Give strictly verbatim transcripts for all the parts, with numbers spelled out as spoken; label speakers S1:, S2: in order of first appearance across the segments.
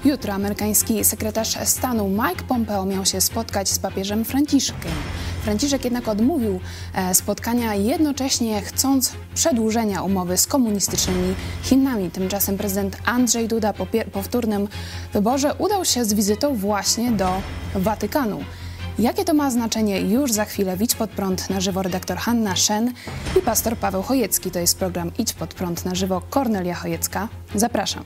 S1: Jutro amerykański sekretarz stanu Mike Pompeo miał się spotkać z papieżem Franciszkiem. Franciszek jednak odmówił spotkania, jednocześnie chcąc przedłużenia umowy z komunistycznymi Chinami. Tymczasem prezydent Andrzej Duda po powtórnym wyborze udał się z wizytą właśnie do Watykanu. Jakie to ma znaczenie, już za chwilę. Idź pod prąd na żywo redaktor Hanna Shen i pastor Paweł Chojecki. To jest program Idź pod prąd na żywo. Kornelia Chojecka. Zapraszam.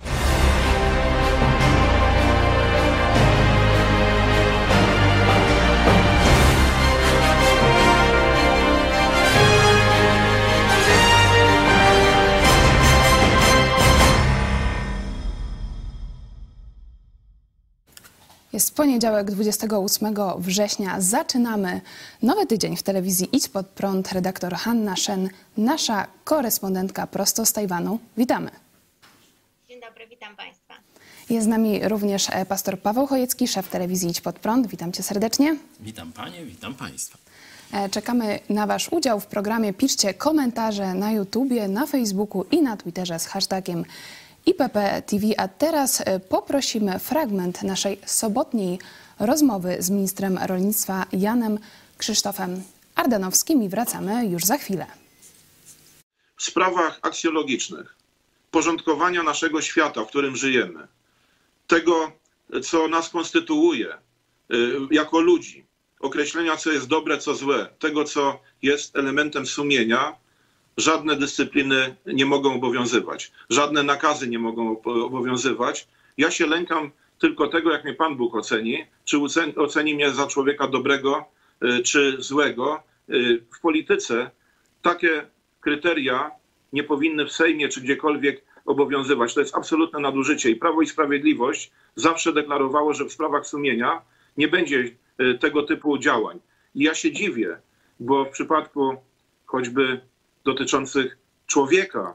S1: Jest poniedziałek, dwudziestego ósmego września. Zaczynamy nowy tydzień w telewizji Idź pod prąd. Redaktor Hanna Shen, nasza korespondentka prosto z Tajwanu. Witamy.
S2: Dzień dobry, witam Państwa.
S1: Jest z nami również pastor Paweł Chojecki, szef telewizji Idź pod prąd. Witam Cię serdecznie.
S3: Witam Panie, witam Państwa.
S1: Czekamy na Wasz udział w programie. Piszcie komentarze na YouTubie, na Facebooku i na Twitterze z hashtagiem I P P T V, a teraz poprosimy fragment naszej sobotniej rozmowy z ministrem rolnictwa Janem Krzysztofem Ardanowskim i wracamy już za chwilę.
S4: W sprawach aksjologicznych, porządkowania naszego świata, w którym żyjemy, tego, co nas konstytuuje jako ludzi, określenia, co jest dobre, co złe, tego, co jest elementem sumienia, żadne dyscypliny nie mogą obowiązywać. Żadne nakazy nie mogą obowiązywać. Ja się lękam tylko tego, jak mnie Pan Bóg oceni. Czy oceni mnie za człowieka dobrego, czy złego. W polityce takie kryteria nie powinny w Sejmie czy gdziekolwiek obowiązywać. To jest absolutne nadużycie. I Prawo i Sprawiedliwość zawsze deklarowało, że w sprawach sumienia nie będzie tego typu działań. I ja się dziwię, bo w przypadku choćby dotyczących człowieka,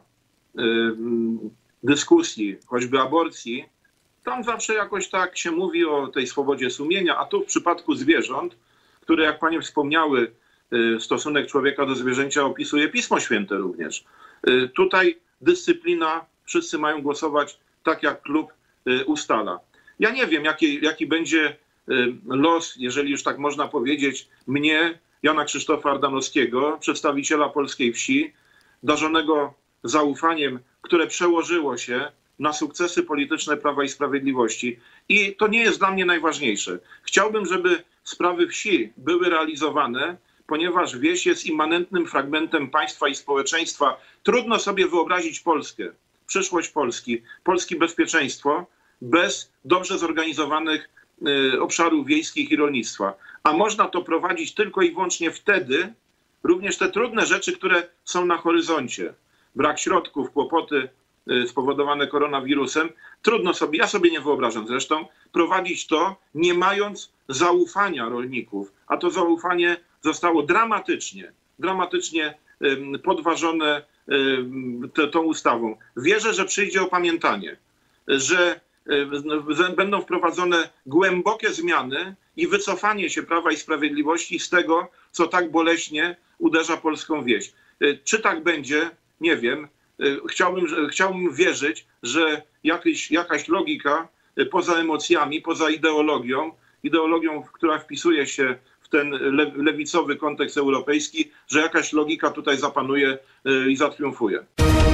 S4: dyskusji, choćby aborcji, tam zawsze jakoś tak się mówi o tej swobodzie sumienia, a tu w przypadku zwierząt, które, jak Panie wspomniały, stosunek człowieka do zwierzęcia opisuje Pismo Święte również. Tutaj dyscyplina, wszyscy mają głosować tak, jak klub ustala. Ja nie wiem, jaki, jaki będzie los, jeżeli już tak można powiedzieć, mnie, Jana Krzysztofa Ardanowskiego, przedstawiciela polskiej wsi, darzonego zaufaniem, które przełożyło się na sukcesy polityczne Prawa i Sprawiedliwości. I to nie jest dla mnie najważniejsze. Chciałbym, żeby sprawy wsi były realizowane, ponieważ wieś jest immanentnym fragmentem państwa i społeczeństwa. Trudno sobie wyobrazić Polskę, przyszłość Polski, polskie bezpieczeństwo bez dobrze zorganizowanych obszarów wiejskich i rolnictwa. A można to prowadzić tylko i wyłącznie wtedy, również te trudne rzeczy, które są na horyzoncie, brak środków, kłopoty spowodowane koronawirusem, trudno sobie, ja sobie nie wyobrażam zresztą, prowadzić to nie mając zaufania rolników. A to zaufanie zostało dramatycznie, dramatycznie podważone tą ustawą. Wierzę, że przyjdzie opamiętanie, że będą wprowadzone głębokie zmiany i wycofanie się Prawa i Sprawiedliwości z tego, co tak boleśnie uderza polską wieś. Czy tak będzie? Nie wiem. Chciałbym, chciałbym wierzyć, że jakaś, jakaś logika poza emocjami, poza ideologią, ideologią, która wpisuje się w ten lewicowy kontekst europejski, że jakaś logika tutaj zapanuje i zatriumfuje.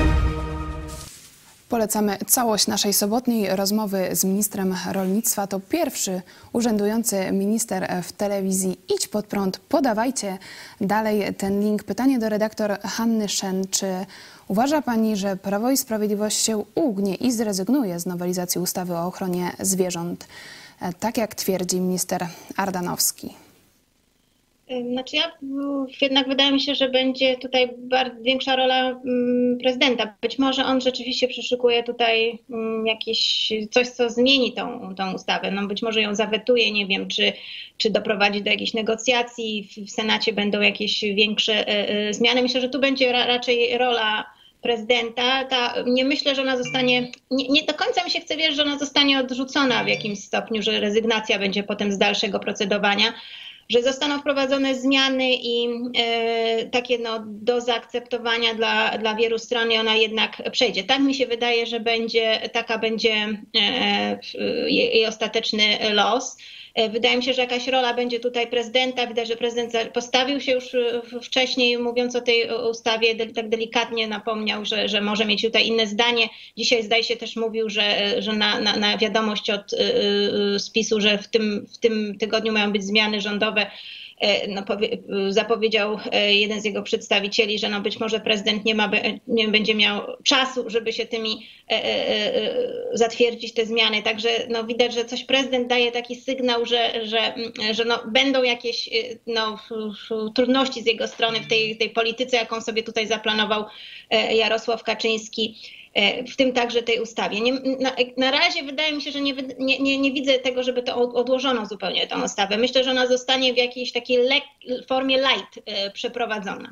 S1: Polecamy całość naszej sobotniej rozmowy z ministrem rolnictwa. To pierwszy urzędujący minister w telewizji Idź pod prąd. Podawajcie dalej ten link. Pytanie do redaktor Hanny Shen. Czy uważa Pani, że Prawo i Sprawiedliwość się ugnie i zrezygnuje z nowelizacji ustawy o ochronie zwierząt, tak jak twierdzi minister Ardanowski?
S2: Znaczy ja jednak wydaje mi się, że będzie tutaj bardzo większa rola prezydenta. Być może on rzeczywiście przeszukuje tutaj jakieś coś, co zmieni tą, tą ustawę. No być może ją zawetuje, nie wiem, czy, czy doprowadzi do jakichś negocjacji. W Senacie będą jakieś większe zmiany. Myślę, że tu będzie ra, raczej rola prezydenta. Ta, nie myślę, że ona zostanie, nie, nie do końca mi się chce wierzyć, że ona zostanie odrzucona w jakimś stopniu, że rezygnacja będzie potem z dalszego procedowania. że zostaną wprowadzone zmiany i e, takie no, do zaakceptowania dla, dla wielu stron i ona jednak przejdzie. Tak mi się wydaje, że będzie, taka będzie e, jej, jej ostateczny los. Wydaje mi się, że jakaś rola będzie tutaj prezydenta. Widać, że prezydent postawił się już wcześniej, mówiąc o tej ustawie, tak delikatnie napomniał, że, że może mieć tutaj inne zdanie. Dzisiaj zdaje się też mówił, że, że na, na, na wiadomość od z PiS-u, że w tym, w tym tygodniu mają być zmiany rządowe. No, zapowiedział jeden z jego przedstawicieli, że no być może prezydent nie, ma, nie będzie miał czasu, żeby się tymi e, e, zatwierdzić te zmiany. Także no, widać, że coś prezydent daje taki sygnał, że, że, że no, będą jakieś no, trudności z jego strony w tej, tej polityce, jaką sobie tutaj zaplanował Jarosław Kaczyński. W tym także tej ustawie. Nie, na, na razie wydaje mi się, że nie, nie, nie, nie widzę tego, żeby to odłożono zupełnie tę ustawę. Myślę, że ona zostanie w jakiejś takiej lek, formie light e, przeprowadzona.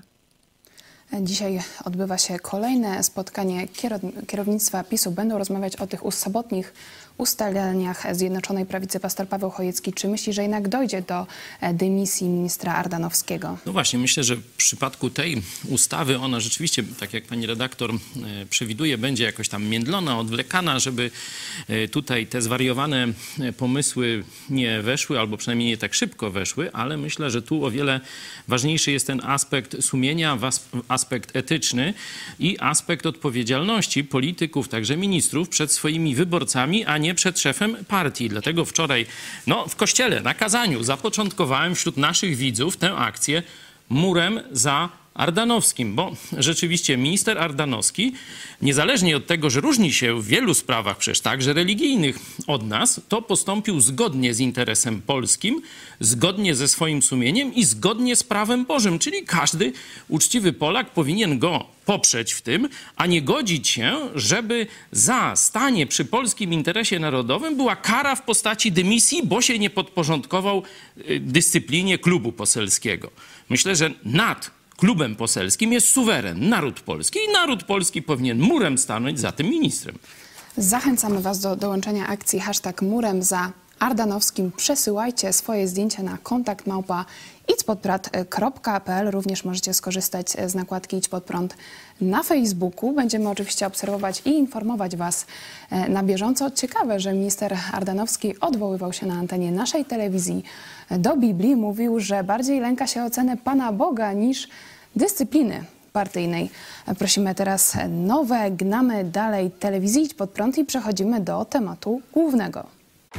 S1: Dzisiaj odbywa się kolejne spotkanie kierownictwa PiS-u. Będą rozmawiać o tych sobotnich ustaleniach Zjednoczonej Prawicy. Pastor Paweł Chojecki, czy myśli, że jednak dojdzie do dymisji ministra Ardanowskiego?
S3: No właśnie, myślę, że w przypadku tej ustawy ona rzeczywiście, tak jak pani redaktor przewiduje, będzie jakoś tam międlona, odwlekana, żeby tutaj te zwariowane pomysły nie weszły, albo przynajmniej nie tak szybko weszły, ale myślę, że tu o wiele ważniejszy jest ten aspekt sumienia, aspekt etyczny i aspekt odpowiedzialności polityków, także ministrów przed swoimi wyborcami, a nie przed szefem partii. Dlatego wczoraj no, w kościele, na kazaniu zapoczątkowałem wśród naszych widzów tę akcję Murem za Ardanowskim, bo rzeczywiście minister Ardanowski, niezależnie od tego, że różni się w wielu sprawach, przecież także religijnych od nas, to postąpił zgodnie z interesem polskim, zgodnie ze swoim sumieniem i zgodnie z prawem Bożym, czyli każdy uczciwy Polak powinien go poprzeć w tym, a nie godzić się, żeby za stanie przy polskim interesie narodowym była kara w postaci dymisji, bo się nie podporządkował dyscyplinie klubu poselskiego. Myślę, że nad klubem poselskim jest suweren, naród polski i naród polski powinien murem stanąć za tym ministrem.
S1: Zachęcamy Was do dołączenia akcji hashtag Murem za Ardanowskim. Przesyłajcie swoje zdjęcia na kontakt małpa idź pod prąd kropka p l. Również możecie skorzystać z nakładki Idź Pod Prąd na Facebooku. Będziemy oczywiście obserwować i informować Was na bieżąco. Ciekawe, że minister Ardanowski odwoływał się na antenie naszej telewizji do Biblii. Mówił, że bardziej lęka się oceny Pana Boga niż dyscypliny partyjnej. Prosimy teraz nowe, gnamy dalej telewizji Idź Pod Prąd i przechodzimy do tematu głównego.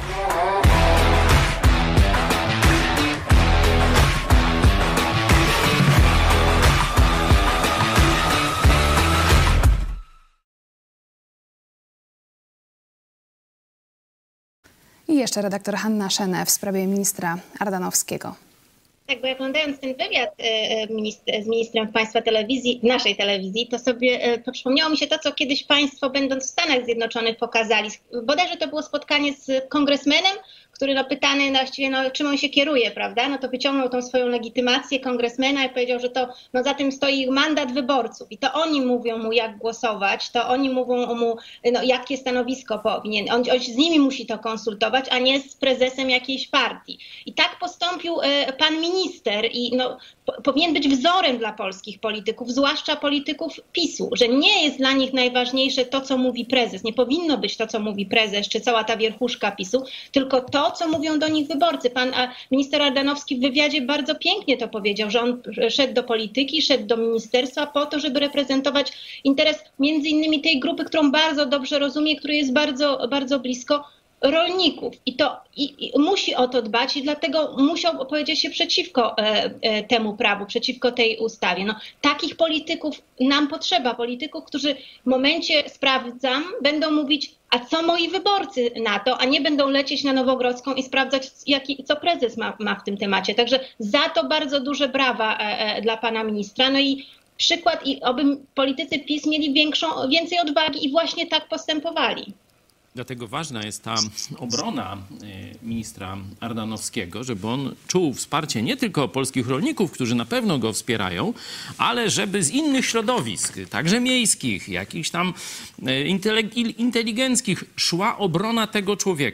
S1: I jeszcze redaktor Hanna Szene w sprawie ministra Ardanowskiego.
S2: Tak, bo jak oglądając ten wywiad minister, z ministrem w Państwa telewizji, naszej telewizji, to sobie to przypomniało mi się to, co kiedyś Państwo, będąc w Stanach Zjednoczonych, pokazali. Bodajże to było spotkanie z kongresmenem, który no, pytany właściwie, no, czym on się kieruje, prawda? No to wyciągnął tą swoją legitymację kongresmena i powiedział, że to no, za tym stoi mandat wyborców i to oni mówią mu, jak głosować, to oni mówią mu, no, jakie stanowisko powinien. On, on z nimi musi to konsultować, a nie z prezesem jakiejś partii. I tak postąpił e, pan minister i no, po, powinien być wzorem dla polskich polityków, zwłaszcza polityków PiS-u, że nie jest dla nich najważniejsze to, co mówi prezes. Nie powinno być to, co mówi prezes, czy cała ta wierchuszka PiS-u, tylko to, co mówią do nich wyborcy. Pan minister Ardanowski w wywiadzie bardzo pięknie to powiedział, że on szedł do polityki, szedł do ministerstwa po to, żeby reprezentować interes między innymi tej grupy, którą bardzo dobrze rozumie, której jest bardzo, bardzo blisko, rolników. I to i, i musi o to dbać i dlatego musiał opowiedzieć się przeciwko e, e, temu prawu, przeciwko tej ustawie. No, takich polityków nam potrzeba, polityków, którzy w momencie sprawdzam, będą mówić, a co moi wyborcy na to, a nie będą lecieć na Nowogrodzką i sprawdzać, jaki, co prezes ma, ma w tym temacie. Także za to bardzo duże brawa e, e, dla pana ministra. No i przykład, i oby politycy PiS mieli większą, więcej odwagi i właśnie tak postępowali.
S3: Dlatego ważna jest ta obrona ministra Ardanowskiego, żeby on czuł wsparcie nie tylko polskich rolników, którzy na pewno go wspierają, ale żeby z innych środowisk, także miejskich, jakichś tam inteligenckich, szła obrona tego człowieka.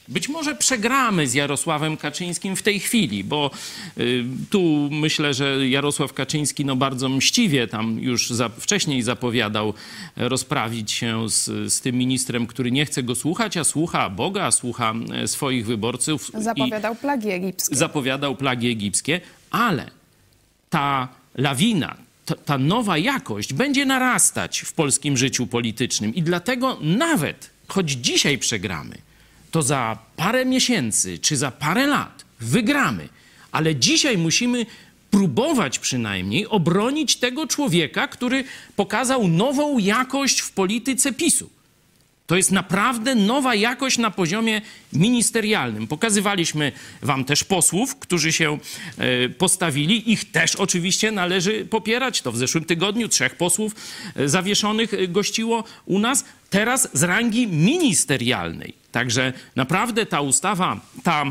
S3: Być może przegramy z Jarosławem Kaczyńskim w tej chwili, bo y, tu myślę, że Jarosław Kaczyński no bardzo mściwie tam już za, wcześniej zapowiadał rozprawić się z, z tym ministrem, który nie chce go słuchać, a słucha Boga, słucha swoich wyborców.
S1: Zapowiadał plagi egipskie.
S3: Zapowiadał plagi egipskie, ale ta lawina, ta, ta nowa jakość będzie narastać w polskim życiu politycznym i dlatego nawet, choć dzisiaj przegramy, to za parę miesięcy czy za parę lat wygramy. Ale dzisiaj musimy próbować przynajmniej obronić tego człowieka, który pokazał nową jakość w polityce PiSu. To jest naprawdę nowa jakość na poziomie ministerialnym. Pokazywaliśmy wam też posłów, którzy się postawili. Ich też oczywiście należy popierać. To w zeszłym tygodniu trzech posłów zawieszonych gościło u nas. Teraz z rangi ministerialnej. Także naprawdę ta ustawa, ta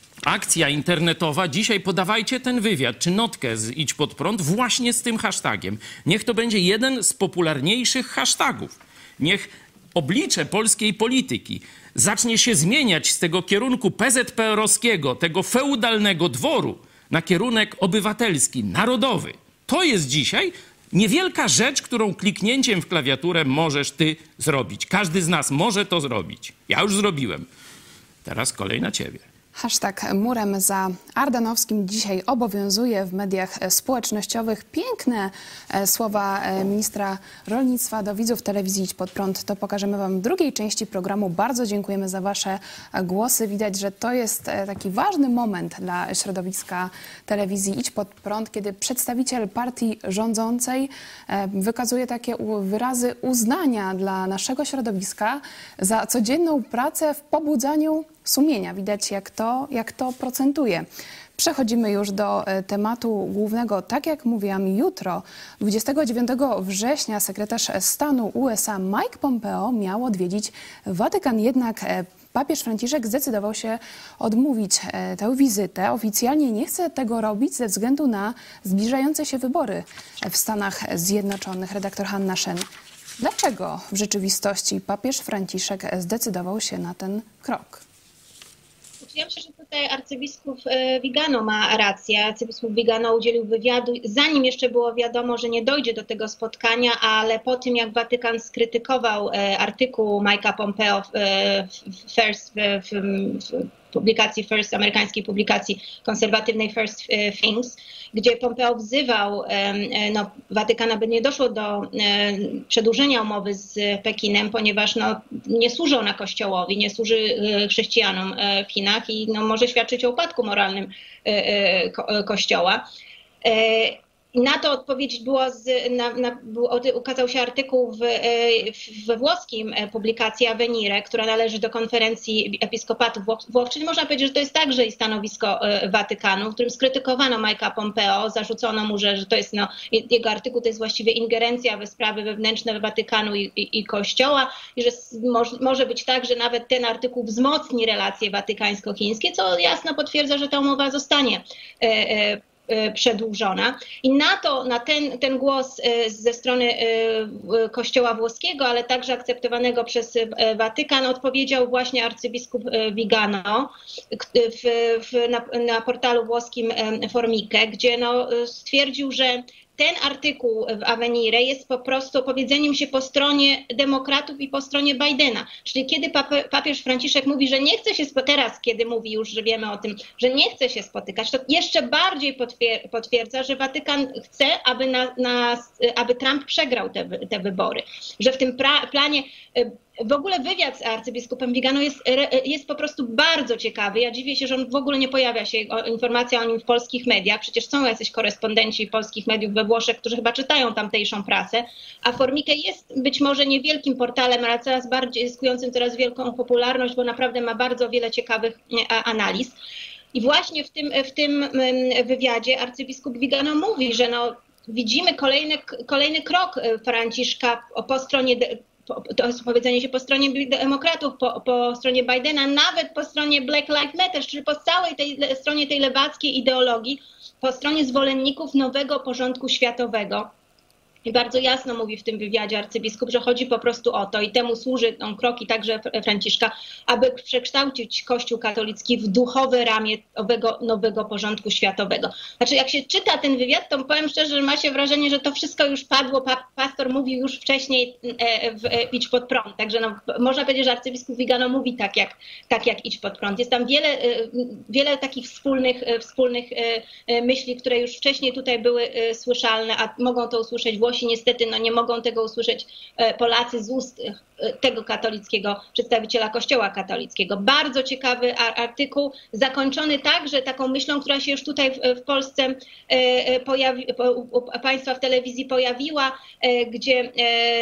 S3: akcja internetowa, dzisiaj podawajcie ten wywiad czy notkę z Idź Pod Prąd właśnie z tym hashtagiem. Niech to będzie jeden z popularniejszych hashtagów. Niech oblicze polskiej polityki zacznie się zmieniać z tego kierunku pe zet pe erowskiego, tego feudalnego dworu na kierunek obywatelski, narodowy. To jest dzisiaj niewielka rzecz, którą kliknięciem w klawiaturę możesz ty zrobić. Każdy z nas może to zrobić. Ja już zrobiłem. Teraz kolej na ciebie.
S1: Hashtag murem za Ardanowskim dzisiaj obowiązuje w mediach społecznościowych. Piękne słowa ministra rolnictwa do widzów telewizji Idź Pod Prąd. To pokażemy wam w drugiej części programu. Bardzo dziękujemy za wasze głosy. Widać, że to jest taki ważny moment dla środowiska telewizji Idź Pod Prąd, kiedy przedstawiciel partii rządzącej wykazuje takie wyrazy uznania dla naszego środowiska za codzienną pracę w pobudzaniu sumienia. Widać, jak to, jak to procentuje. Przechodzimy już do tematu głównego. Tak jak mówiłam, jutro, dwudziestego dziewiątego września, sekretarz stanu U S A Mike Pompeo miał odwiedzić Watykan. Jednak papież Franciszek zdecydował się odmówić tę wizytę. Oficjalnie nie chce tego robić ze względu na zbliżające się wybory w Stanach Zjednoczonych. Redaktor Hanna Szen. Dlaczego w rzeczywistości papież Franciszek zdecydował się na ten krok?
S2: Ja myślę, że tutaj arcybiskup Vigano ma rację. Arcybiskup Vigano udzielił wywiadu, zanim jeszcze było wiadomo, że nie dojdzie do tego spotkania, ale po tym, jak Watykan skrytykował artykuł Mike'a Pompeo w, First, w, w publikacji First, amerykańskiej publikacji konserwatywnej First Things, gdzie Pompeo wzywał no, Watykan, aby nie doszło do przedłużenia umowy z Pekinem, ponieważ no, nie służy ona Kościołowi, nie służy chrześcijanom w Chinach i no, może świadczyć o upadku moralnym Kościoła. Na to odpowiedź była, z, na, na, był, ukazał się artykuł w, we włoskim publikacji Avvenire, która należy do konferencji episkopatu Włoch, czyli można powiedzieć, że to jest także i stanowisko Watykanu, w którym skrytykowano Mike'a Pompeo, zarzucono mu, że, że to jest, no, jego artykuł to jest właściwie ingerencja we sprawy wewnętrzne Watykanu i, i, i Kościoła i że moż, może być tak, że nawet ten artykuł wzmocni relacje watykańsko-chińskie, co jasno potwierdza, że ta umowa zostanie e, e, przedłużona. I na to, na ten, ten głos ze strony Kościoła włoskiego, ale także akceptowanego przez Watykan, odpowiedział właśnie arcybiskup Vigano w, w, na, na portalu włoskim Formiche, gdzie no, stwierdził, że ten artykuł w Avvenire jest po prostu opowiedzeniem się po stronie demokratów i po stronie Bidena. Czyli kiedy papież Franciszek mówi, że nie chce się spotykać, teraz kiedy mówi już, że wiemy o tym, że nie chce się spotykać, to jeszcze bardziej potwierdza, że Watykan chce, aby, na, na, aby Trump przegrał te, te wybory. Że w tym pra, planie w ogóle wywiad z arcybiskupem Vigano jest, jest po prostu bardzo ciekawy. Ja dziwię się, że on w ogóle nie pojawia się o, informacja o nim w polskich mediach. Przecież są jacyś korespondenci polskich mediów we Włoszech, którzy chyba czytają tamtejszą prasę. A Formiche jest być może niewielkim portalem, ale coraz bardziej zyskującym coraz wielką popularność, bo naprawdę ma bardzo wiele ciekawych analiz. I właśnie w tym, w tym wywiadzie arcybiskup Vigano mówi, że no, widzimy kolejny, kolejny krok Franciszka po stronie to jest powiedzenie się po stronie demokratów, po, po stronie Bidena, nawet po stronie Black Lives Matter, czyli po całej tej stronie tej lewackiej ideologii, po stronie zwolenników nowego porządku światowego. I bardzo jasno mówi w tym wywiadzie arcybiskup, że chodzi po prostu o to i temu służy on kroki także Franciszka, aby przekształcić Kościół katolicki w duchowe ramię nowego, nowego porządku światowego. Znaczy jak się czyta ten wywiad, to powiem szczerze, że ma się wrażenie, że to wszystko już padło, pa, pastor mówił już wcześniej e, w, e, idź pod prąd. Także no, można powiedzieć, że arcybiskup Vigano mówi tak jak, tak jak idź pod prąd. Jest tam wiele, e, wiele takich wspólnych, e, wspólnych e, myśli, które już wcześniej tutaj były e, słyszalne, a mogą to usłyszeć Włosi. Niestety no, nie mogą tego usłyszeć Polacy z ust tego katolickiego przedstawiciela Kościoła katolickiego. Bardzo ciekawy artykuł, zakończony także taką myślą, która się już tutaj w, w Polsce pojawi, u państwa w telewizji pojawiła, gdzie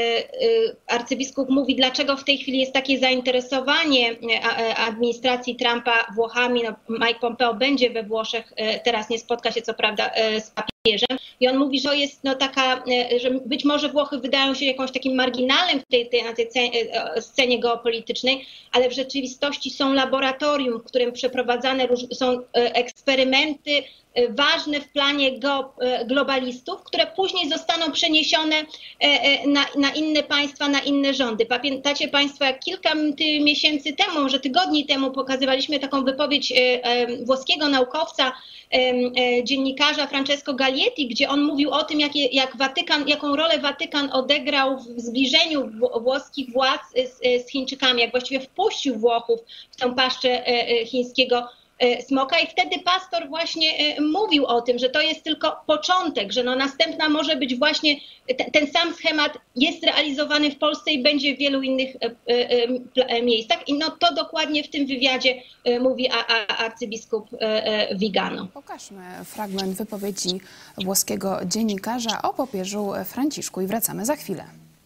S2: arcybiskup mówi, dlaczego w tej chwili jest takie zainteresowanie administracji Trumpa Włochami. No, Mike Pompeo będzie we Włoszech, teraz nie spotka się co prawda z papieżem. I on mówi, że jest no taka, że być może Włochy wydają się jakąś takim marginalem w tej, tej, na tej scenie geopolitycznej, ale w rzeczywistości są laboratorium, w którym przeprowadzane są eksperymenty ważne w planie globalistów, które później zostaną przeniesione na, na inne państwa, na inne rządy. Pamiętacie Państwo, jak kilka miesięcy temu, może tygodni temu pokazywaliśmy taką wypowiedź włoskiego naukowca, dziennikarza Francesco Galietti, gdzie on mówił o tym, jak, jak Watykan, jaką rolę Watykan odegrał w zbliżeniu włoskich władz z, z Chińczykami, jak właściwie wpuścił Włochów w tę paszczę chińskiego smoka i wtedy pastor właśnie mówił o tym, że to jest tylko początek, że no następna może być właśnie ten, ten sam schemat jest realizowany w Polsce i będzie w wielu innych miejscach i no to dokładnie w tym wywiadzie mówi a, a, arcybiskup Vigano.
S1: Pokażmy fragment wypowiedzi włoskiego dziennikarza o papieżu Franciszku i wracamy za chwilę.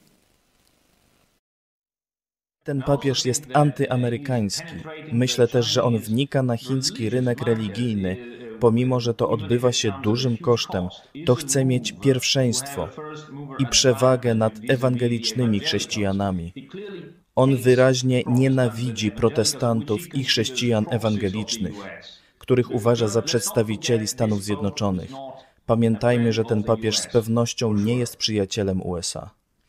S5: Ten papież jest antyamerykański. Myślę też, że on wnika na chiński rynek religijny. Pomimo że to odbywa się dużym kosztem, to chce mieć pierwszeństwo i przewagę nad ewangelicznymi chrześcijanami. On wyraźnie nienawidzi protestantów i chrześcijan ewangelicznych, których uważa za przedstawicieli Stanów Zjednoczonych. Pamiętajmy, że ten papież z pewnością nie jest przyjacielem U S A.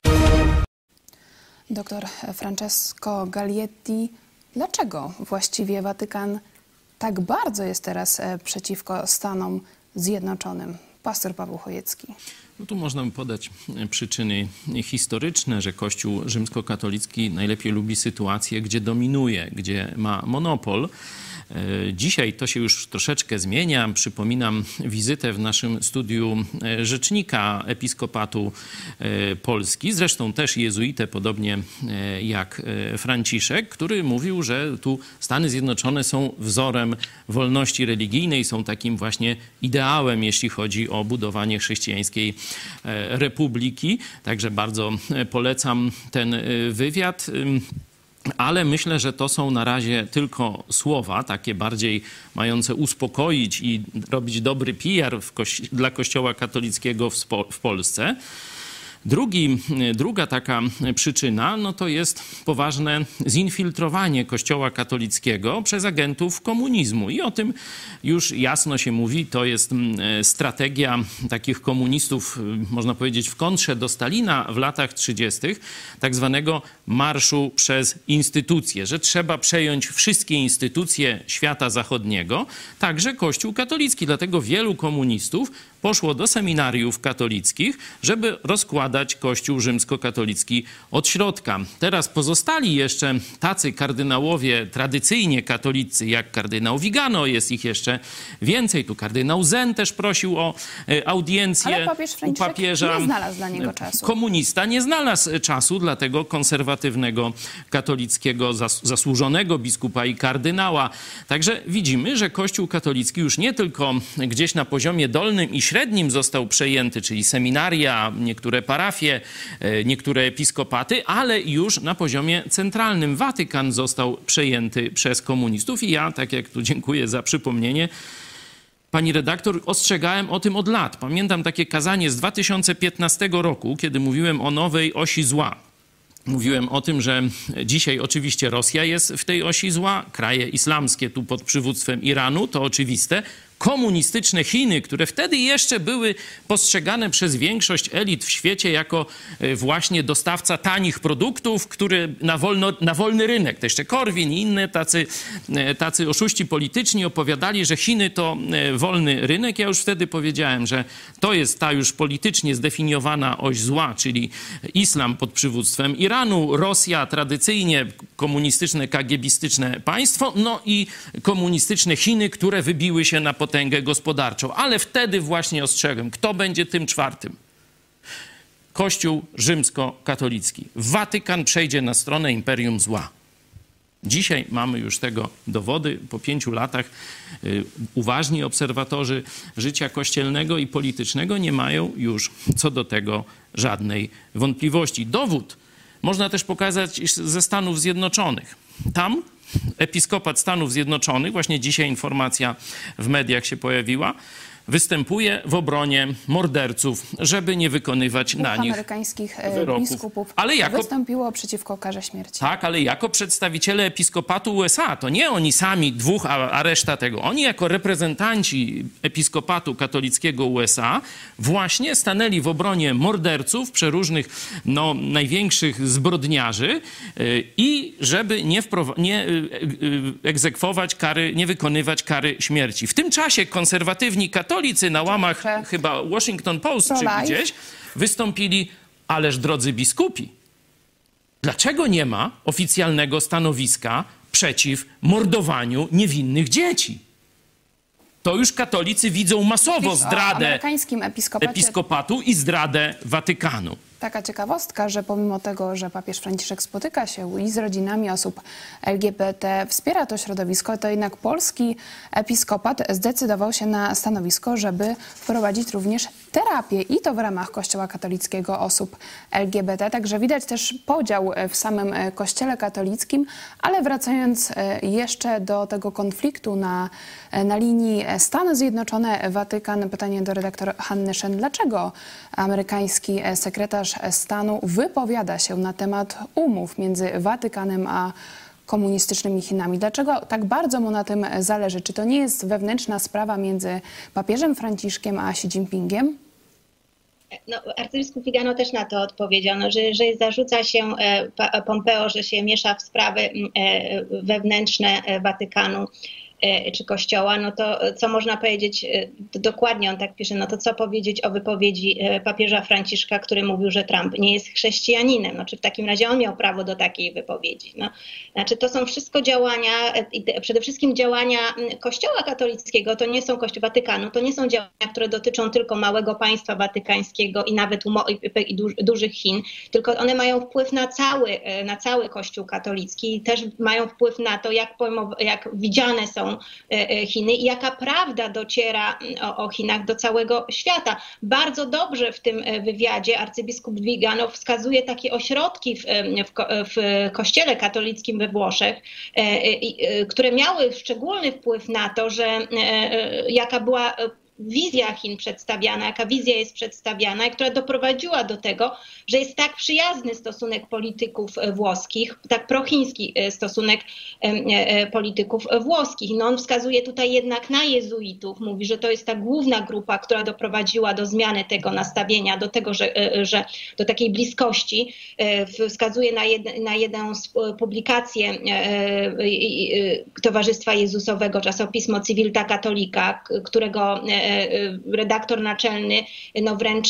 S1: Doktor Francesco Galietti, dlaczego właściwie Watykan tak bardzo jest teraz przeciwko Stanom Zjednoczonym? Pastor Paweł Chojecki.
S3: No tu można podać przyczyny historyczne, że Kościół rzymskokatolicki najlepiej lubi sytuację, gdzie dominuje, gdzie ma monopol. Dzisiaj to się już troszeczkę zmienia. Przypominam wizytę w naszym studiu rzecznika Episkopatu Polski, zresztą też jezuitę, podobnie jak Franciszek, który mówił, że tu Stany Zjednoczone są wzorem wolności religijnej, są takim właśnie ideałem, jeśli chodzi o budowanie chrześcijańskiej republiki. Także bardzo polecam ten wywiad. Ale myślę, że to są na razie tylko słowa, takie bardziej mające uspokoić i robić dobry P R w kości- dla Kościoła katolickiego w, spo- w Polsce. Drugi, druga taka przyczyna, no to jest poważne zinfiltrowanie Kościoła katolickiego przez agentów komunizmu. I o tym już jasno się mówi. To jest strategia takich komunistów, można powiedzieć, w kontrze do Stalina w latach trzydziestych, tak zwanego marszu przez instytucje, że trzeba przejąć wszystkie instytucje świata zachodniego, także Kościół katolicki. Dlatego wielu komunistów poszło do seminariów katolickich, żeby rozkładać Kościół rzymskokatolicki od środka. Teraz pozostali jeszcze tacy kardynałowie tradycyjnie katolicy, jak kardynał Vigano, jest ich jeszcze więcej. Tu kardynał Zen też prosił o audiencję
S1: Ale papież
S3: u papieża.
S1: Nie znalazł dla niego czasu.
S3: Komunista nie znalazł czasu dla tego konserwatywnego, katolickiego, zas zasłużonego biskupa i kardynała. Także widzimy, że Kościół katolicki już nie tylko gdzieś na poziomie dolnym i średnim został przejęty, czyli seminaria, niektóre parafie, niektóre episkopaty, ale już na poziomie centralnym. Watykan został przejęty przez komunistów i ja, tak jak tu dziękuję za przypomnienie, pani redaktor, ostrzegałem o tym od lat. Pamiętam takie kazanie z dwa tysiące piętnastego roku, kiedy mówiłem o nowej osi zła. Mówiłem o tym, że dzisiaj oczywiście Rosja jest w tej osi zła, kraje islamskie tu pod przywództwem Iranu, to oczywiste. komunistyczne Chiny, które wtedy jeszcze były postrzegane przez większość elit w świecie jako właśnie dostawca tanich produktów, które na, wolno, na wolny rynek. To jeszcze Korwin i inne tacy, tacy oszuści polityczni opowiadali, że Chiny to wolny rynek. Ja już wtedy powiedziałem, że to jest ta już politycznie zdefiniowana oś zła, czyli islam pod przywództwem Iranu, Rosja tradycyjnie komunistyczne, kagiebistyczne państwo, no i komunistyczne Chiny, które wybiły się na potęgę gospodarczą. Ale wtedy właśnie ostrzegłem, kto będzie tym czwartym? Kościół rzymskokatolicki. Watykan przejdzie na stronę imperium zła. Dzisiaj mamy już tego dowody. Po pięciu latach y, uważni obserwatorzy życia kościelnego i politycznego nie mają już co do tego żadnej wątpliwości. Dowód można też pokazać ze Stanów Zjednoczonych. Tam episkopat Stanów Zjednoczonych, właśnie dzisiaj informacja w mediach się pojawiła, występuje w obronie morderców, żeby nie wykonywać
S1: Dwóch
S3: na nich
S1: amerykańskich
S3: wyroków.
S1: biskupów
S3: ale jako,
S1: wystąpiło przeciwko karze śmierci.
S3: Tak, ale jako przedstawiciele episkopatu U S A, to nie oni sami dwóch, a, a reszta tego. Oni jako reprezentanci episkopatu katolickiego U S A właśnie stanęli w obronie morderców, przeróżnych, no, największych zbrodniarzy yy, i żeby nie, wprowa- nie yy, yy, egzekwować kary, nie wykonywać kary śmierci. W tym czasie konserwatywni katolicy Katolicy na łamach Czy... chyba Washington Post czy gdzieś wystąpili, ależ drodzy biskupi, dlaczego nie ma oficjalnego stanowiska przeciw mordowaniu niewinnych dzieci? To już katolicy widzą masowo zdradę episkopatu i zdradę Watykanu.
S1: Taka ciekawostka, że pomimo tego, że papież Franciszek spotyka się i z rodzinami osób L G B T, wspiera to środowisko, to jednak polski episkopat zdecydował się na stanowisko, żeby wprowadzić również terapię i to w ramach Kościoła katolickiego osób L G B T. Także widać też podział w samym Kościele katolickim, ale wracając jeszcze do tego konfliktu na, na linii Stany Zjednoczone, Watykan, pytanie do redaktor Hanny Shen. Dlaczego amerykański sekretarz stanu wypowiada się na temat umów między Watykanem a komunistycznymi Chinami? Dlaczego tak bardzo mu na tym zależy? Czy to nie jest wewnętrzna sprawa między papieżem Franciszkiem a Xi Jinpingiem?
S2: No, arcybiskup Vigano też na to odpowiedział, no, że jeżeli zarzuca się e, Pompeo, że się miesza w sprawy e, wewnętrzne Watykanu czy Kościoła, no to co można powiedzieć, dokładnie on tak pisze, no to co powiedzieć o wypowiedzi papieża Franciszka, który mówił, że Trump nie jest chrześcijaninem. No, czy w takim razie on miał prawo do takiej wypowiedzi? No, znaczy to są wszystko działania, przede wszystkim działania Kościoła katolickiego, to nie są Kościół Watykanu, to nie są działania, które dotyczą tylko małego państwa watykańskiego i nawet i dużych Chin, tylko one mają wpływ na cały, na cały Kościół katolicki i też mają wpływ na to, jak, jak widziane są Chiny i jaka prawda dociera o, o Chinach do całego świata. Bardzo dobrze w tym wywiadzie arcybiskup Vigano wskazuje takie ośrodki w, w, w Kościele katolickim we Włoszech, które miały szczególny wpływ na to, że jaka była wizja Chin przedstawiana, jaka wizja jest przedstawiana i która doprowadziła do tego, że jest tak przyjazny stosunek polityków włoskich, tak prochiński stosunek polityków włoskich. No on wskazuje tutaj jednak na jezuitów, mówi, że to jest ta główna grupa, która doprowadziła do zmiany tego nastawienia, do tego, że, że do takiej bliskości. Wskazuje na, jed, na jedną publikację Towarzystwa Jezusowego, czasopismo Civiltà Cattolica, którego redaktor naczelny no wręcz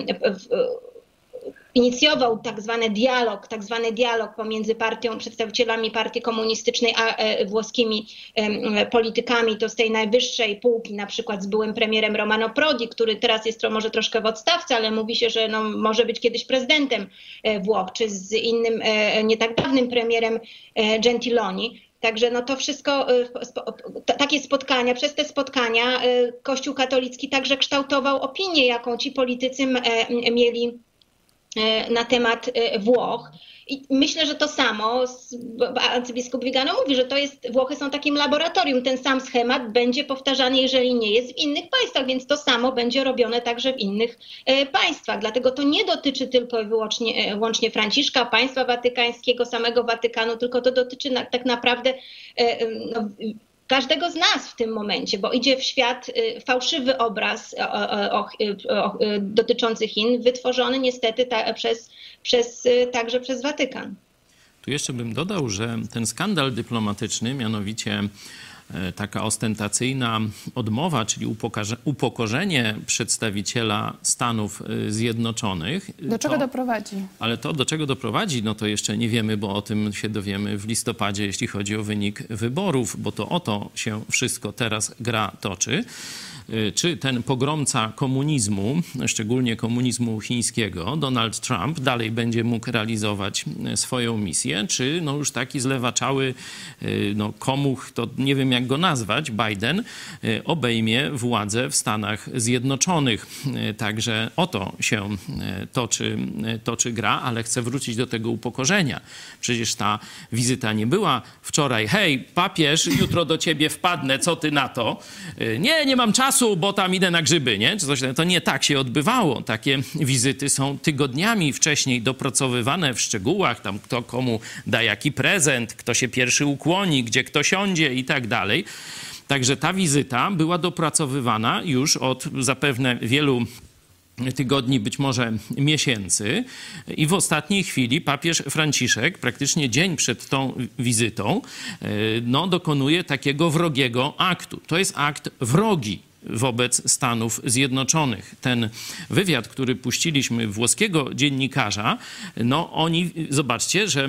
S2: inicjował tak zwany dialog, tak zwany dialog pomiędzy partią, przedstawicielami partii komunistycznej a włoskimi politykami, to z tej najwyższej półki, na przykład z byłym premierem Romano Prodi, który teraz jest to może troszkę w odstawce, ale mówi się, że no, może być kiedyś prezydentem Włoch, czy z innym nie tak dawnym premierem Gentiloni. Także no to wszystko, takie spotkania, przez te spotkania Kościół katolicki także kształtował opinię, jaką ci politycy mieli na temat Włoch. I myślę, że to samo arcybiskup Vigano mówi, że to jest, Włochy są takim laboratorium. Ten sam schemat będzie powtarzany, jeżeli nie jest w innych państwach, więc to samo będzie robione także w innych państwach. Dlatego to nie dotyczy tylko i wyłącznie, wyłącznie Franciszka, państwa watykańskiego, samego Watykanu, tylko to dotyczy na, tak naprawdę no, każdego z nas w tym momencie, bo idzie w świat fałszywy obraz o, o, o, o, dotyczący Chin, wytworzony niestety ta, przez, przez, także przez Watykan.
S3: Tu jeszcze bym dodał, że ten skandal dyplomatyczny, mianowicie taka ostentacyjna odmowa, czyli upokorzenie przedstawiciela Stanów Zjednoczonych.
S1: Do czego
S3: to,
S1: doprowadzi?
S3: Ale to, do czego doprowadzi, no to jeszcze nie wiemy, bo o tym się dowiemy w listopadzie, jeśli chodzi o wynik wyborów, bo to o to się wszystko teraz gra toczy. Czy ten pogromca komunizmu, szczególnie komunizmu chińskiego, Donald Trump, dalej będzie mógł realizować swoją misję, czy no już taki zlewaczały no, komuch, to nie wiem jak go nazwać, Biden, obejmie władzę w Stanach Zjednoczonych. Także o to się toczy, toczy gra, ale chcę wrócić do tego upokorzenia. Przecież ta wizyta nie była wczoraj, hej, papież, jutro do ciebie wpadnę, co ty na to? Nie, nie mam czasu, bo tam idę na grzyby, nie? Czy coś, to nie tak się odbywało. Takie wizyty są tygodniami wcześniej dopracowywane w szczegółach, tam kto komu da jaki prezent, kto się pierwszy ukłoni, gdzie kto siądzie i tak dalej. Także ta wizyta była dopracowywana już od zapewne wielu tygodni, być może miesięcy, i w ostatniej chwili papież Franciszek, praktycznie dzień przed tą wizytą, no, dokonuje takiego wrogiego aktu. To jest akt wrogi wobec Stanów Zjednoczonych. Ten wywiad, który puściliśmy włoskiego dziennikarza, no oni, zobaczcie, że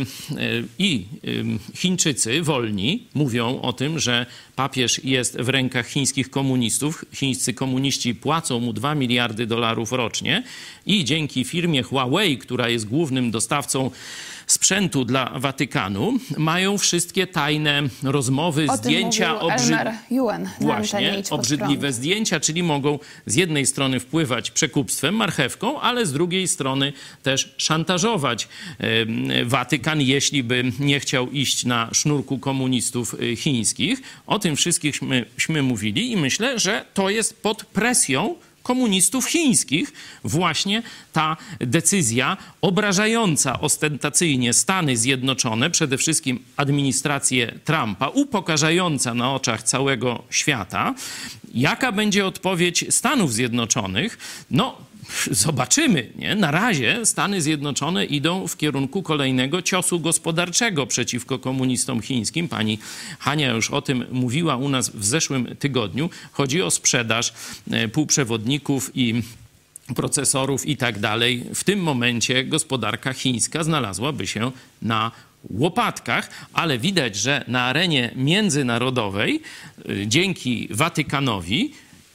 S3: i Chińczycy wolni mówią o tym, że papież jest w rękach chińskich komunistów. Chińscy komuniści płacą mu dwa miliardy dolarów rocznie i dzięki firmie Huawei, która jest głównym dostawcą sprzętu dla Watykanu, mają wszystkie tajne rozmowy,
S1: o
S3: zdjęcia,
S1: obrzyd... Yuen,
S3: właśnie, obrzydliwe zdjęcia, czyli mogą z jednej strony wpływać przekupstwem, marchewką, ale z drugiej strony też szantażować e, Watykan, jeśli by nie chciał iść na sznurku komunistów chińskich. O tym wszystkichśmy mówili i myślę, że to jest pod presją komunistów chińskich właśnie ta decyzja obrażająca ostentacyjnie Stany Zjednoczone, przede wszystkim administrację Trumpa, upokarzająca na oczach całego świata. Jaka będzie odpowiedź Stanów Zjednoczonych? No, zobaczymy, nie? Na razie Stany Zjednoczone idą w kierunku kolejnego ciosu gospodarczego przeciwko komunistom chińskim. Pani Hania już o tym mówiła u nas w zeszłym tygodniu. Chodzi o sprzedaż półprzewodników i procesorów i tak dalej. W tym momencie gospodarka chińska znalazłaby się na łopatkach, ale widać, że na arenie międzynarodowej dzięki Watykanowi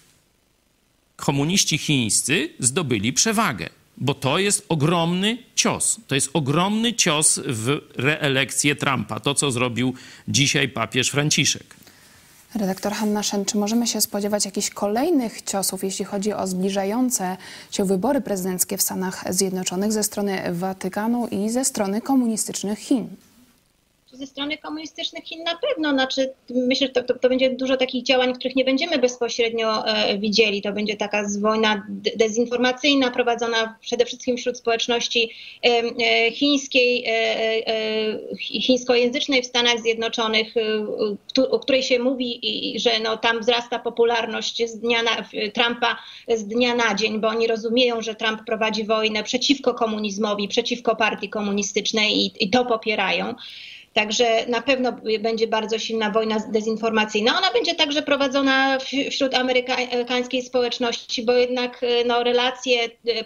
S3: komuniści chińscy zdobyli przewagę, bo to jest ogromny cios. To jest ogromny cios w reelekcję Trumpa, to co zrobił dzisiaj papież Franciszek.
S1: Redaktor Hanna Szen, czy możemy się spodziewać jakichś kolejnych ciosów, jeśli chodzi o zbliżające się wybory prezydenckie w Stanach Zjednoczonych ze strony Watykanu i ze strony komunistycznych Chin?
S2: Ze strony komunistycznych Chin na pewno. Znaczy, myślę, że to, to, to będzie dużo takich działań, których nie będziemy bezpośrednio e, widzieli. To będzie taka wojna dezinformacyjna prowadzona przede wszystkim wśród społeczności e, e, chińskiej, e, e, chińskojęzycznej w Stanach Zjednoczonych, e, o której się mówi, i, że no, tam wzrasta popularność z dnia na, Trumpa z dnia na dzień, bo oni rozumieją, że Trump prowadzi wojnę przeciwko komunizmowi, przeciwko partii komunistycznej i, i to popierają. Także na pewno będzie bardzo silna wojna dezinformacyjna. Ona będzie także prowadzona wśród amerykańskiej społeczności, bo jednak no, relacje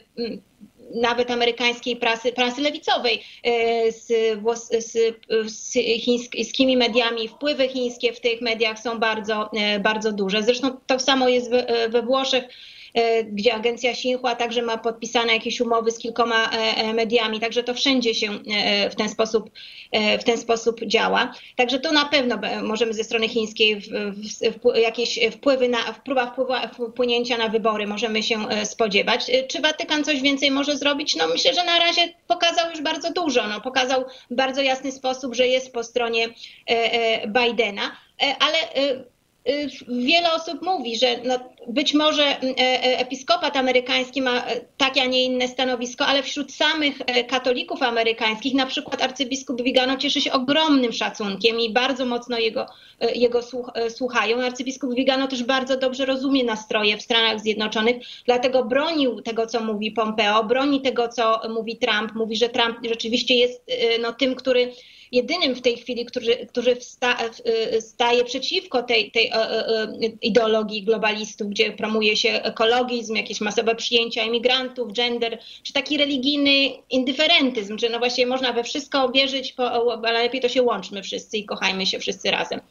S2: nawet amerykańskiej prasy, prasy lewicowej z, z, z chińskimi mediami, wpływy chińskie w tych mediach są bardzo, bardzo duże. Zresztą to samo jest we, we Włoszech, gdzie agencja Xinhua także ma podpisane jakieś umowy z kilkoma mediami, także to wszędzie się w ten sposób, w ten sposób działa. Także to na pewno możemy ze strony chińskiej w, w, w jakieś wpływy na, próba wpłynięcia na wybory możemy się spodziewać. Czy Watykan coś więcej może zrobić? No myślę, że na razie pokazał już bardzo dużo. No, pokazał w bardzo jasny sposób, że jest po stronie Bidena, ale wiele osób mówi, że no, być może episkopat amerykański ma takie, a nie inne stanowisko, ale wśród samych katolików amerykańskich, na przykład arcybiskup Vigano cieszy się ogromnym szacunkiem i bardzo mocno jego, jego słuchają. Arcybiskup Vigano też bardzo dobrze rozumie nastroje w Stanach Zjednoczonych, dlatego bronił tego, co mówi Pompeo, broni tego, co mówi Trump, mówi, że Trump rzeczywiście jest no, tym, który jedynym w tej chwili, który, który wsta, staje przeciwko tej, tej ideologii globalistów, gdzie promuje się ekologizm, jakieś masowe przyjęcia imigrantów, gender, czy taki religijny indyferentyzm, że no właśnie można we wszystko wierzyć, ale lepiej to się łączmy wszyscy i kochajmy się wszyscy razem.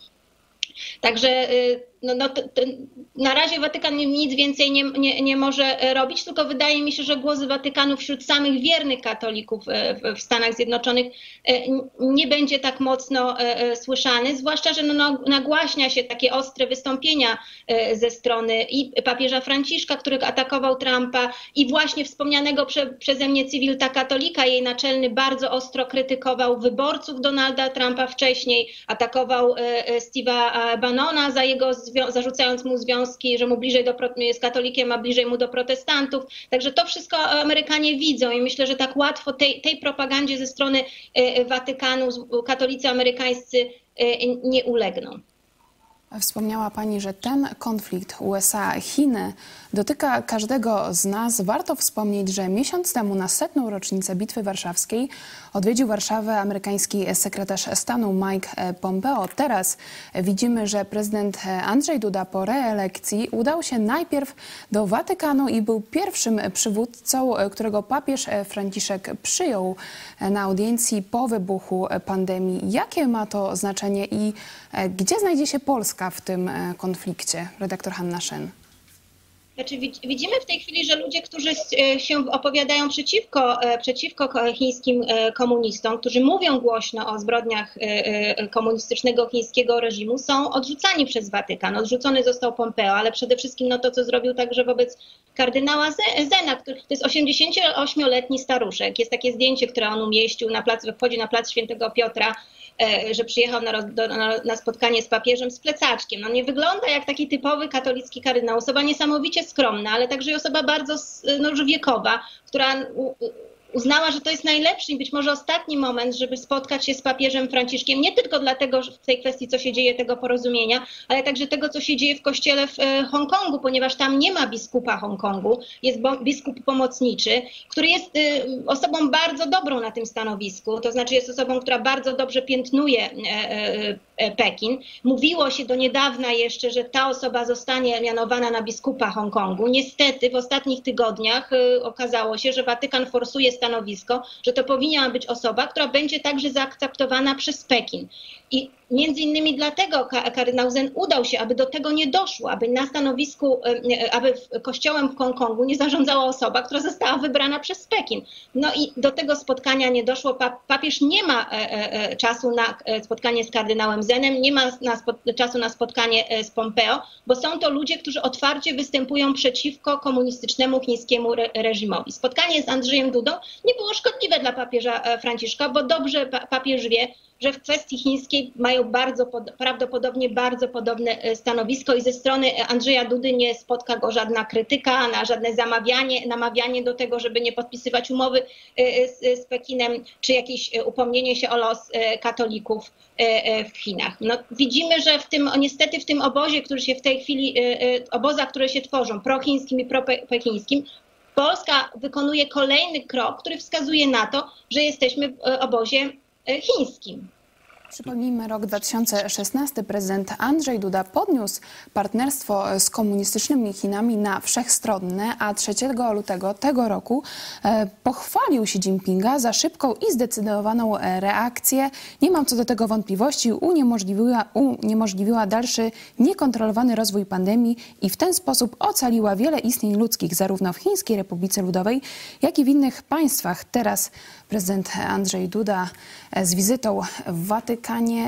S2: Także no, no, to, to na razie Watykan nic więcej nie, nie, nie może robić, tylko wydaje mi się, że głos Watykanu wśród samych wiernych katolików w, w Stanach Zjednoczonych nie będzie tak mocno słyszany, zwłaszcza, że no, nagłaśnia się takie ostre wystąpienia ze strony i papieża Franciszka, który atakował Trumpa, i właśnie wspomnianego prze, przeze mnie cywilta katolika, jej naczelny, bardzo ostro krytykował wyborców Donalda Trumpa wcześniej, atakował Steve'a Bannona za jego zarzucając mu związki, że mu bliżej do, jest katolikiem, a bliżej mu do protestantów. Także to wszystko Amerykanie widzą i myślę, że tak łatwo tej, tej propagandzie ze strony Watykanu katolicy amerykańscy nie ulegną.
S1: Wspomniała Pani, że ten konflikt U S A-Chiny dotyka każdego z nas. Warto wspomnieć, że miesiąc temu na setną rocznicę Bitwy Warszawskiej odwiedził Warszawę amerykański sekretarz stanu Mike Pompeo. Teraz widzimy, że prezydent Andrzej Duda po reelekcji udał się najpierw do Watykanu i był pierwszym przywódcą, którego papież Franciszek przyjął na audiencji po wybuchu pandemii. Jakie ma to znaczenie i gdzie znajdzie się Polska w tym konflikcie? Redaktor Hanna Shen.
S2: Znaczy, widzimy w tej chwili, że ludzie, którzy się opowiadają przeciwko, przeciwko chińskim komunistom, którzy mówią głośno o zbrodniach komunistycznego chińskiego reżimu, są odrzucani przez Watykan. Odrzucony został Pompeo, ale przede wszystkim no, to, co zrobił także wobec kardynała Zena, który to jest osiemdziesięcioośmioletni staruszek. Jest takie zdjęcie, które on umieścił na plac, wchodzi na plac Świętego Piotra, że przyjechał na, do, na, na spotkanie z papieżem z plecaczkiem. No nie wygląda jak taki typowy katolicki kardynał. Osoba niesamowicie skromna, ale także osoba bardzo no, wiekowa, która uznała, że to jest najlepszy i być może ostatni moment, żeby spotkać się z papieżem Franciszkiem, nie tylko dlatego że w tej kwestii, co się dzieje, tego porozumienia, ale także tego, co się dzieje w kościele w Hongkongu, ponieważ tam nie ma biskupa Hongkongu, jest biskup pomocniczy, który jest osobą bardzo dobrą na tym stanowisku, to znaczy jest osobą, która bardzo dobrze piętnuje Pekin. Mówiło się do niedawna jeszcze, że ta osoba zostanie mianowana na biskupa Hongkongu. Niestety w ostatnich tygodniach okazało się, że Watykan forsuje stanowisko, że to powinna być osoba, która będzie także zaakceptowana przez Pekin. I między innymi dlatego kardynał Zen udał się, aby do tego nie doszło, aby na stanowisku, aby kościołem w Hongkongu nie zarządzała osoba, która została wybrana przez Pekin. No i do tego spotkania nie doszło. Papież nie ma czasu na spotkanie z kardynałem Zenem, nie ma na czasu na spotkanie z Pompeo, bo są to ludzie, którzy otwarcie występują przeciwko komunistycznemu chińskiemu re reżimowi. Spotkanie z Andrzejem Dudą nie było szkodliwe dla papieża Franciszka, bo dobrze papież wie, że w kwestii chińskiej mają bardzo, prawdopodobnie bardzo podobne stanowisko i ze strony Andrzeja Dudy nie spotka go żadna krytyka, na żadne zamawianie, namawianie do tego, żeby nie podpisywać umowy z, z Pekinem, czy jakieś upomnienie się o los katolików w Chinach. No, widzimy, że w tym, niestety w tym obozie, który się w tej chwili, obozach, które się tworzą, prochińskim i propekińskim, Polska wykonuje kolejny krok, który wskazuje na to, że jesteśmy w obozie chińskim.
S1: Przypomnijmy, rok dwa tysiące szesnasty. Prezydent Andrzej Duda podniósł partnerstwo z komunistycznymi Chinami na wszechstronne, a trzeciego lutego tego roku e, pochwalił Xi Jinpinga za szybką i zdecydowaną reakcję. Nie mam co do tego wątpliwości, uniemożliwiła, uniemożliwiła dalszy niekontrolowany rozwój pandemii i w ten sposób ocaliła wiele istnień ludzkich, zarówno w Chińskiej Republice Ludowej, jak i w innych państwach. Teraz prezydent Andrzej Duda z wizytą w Watykanie.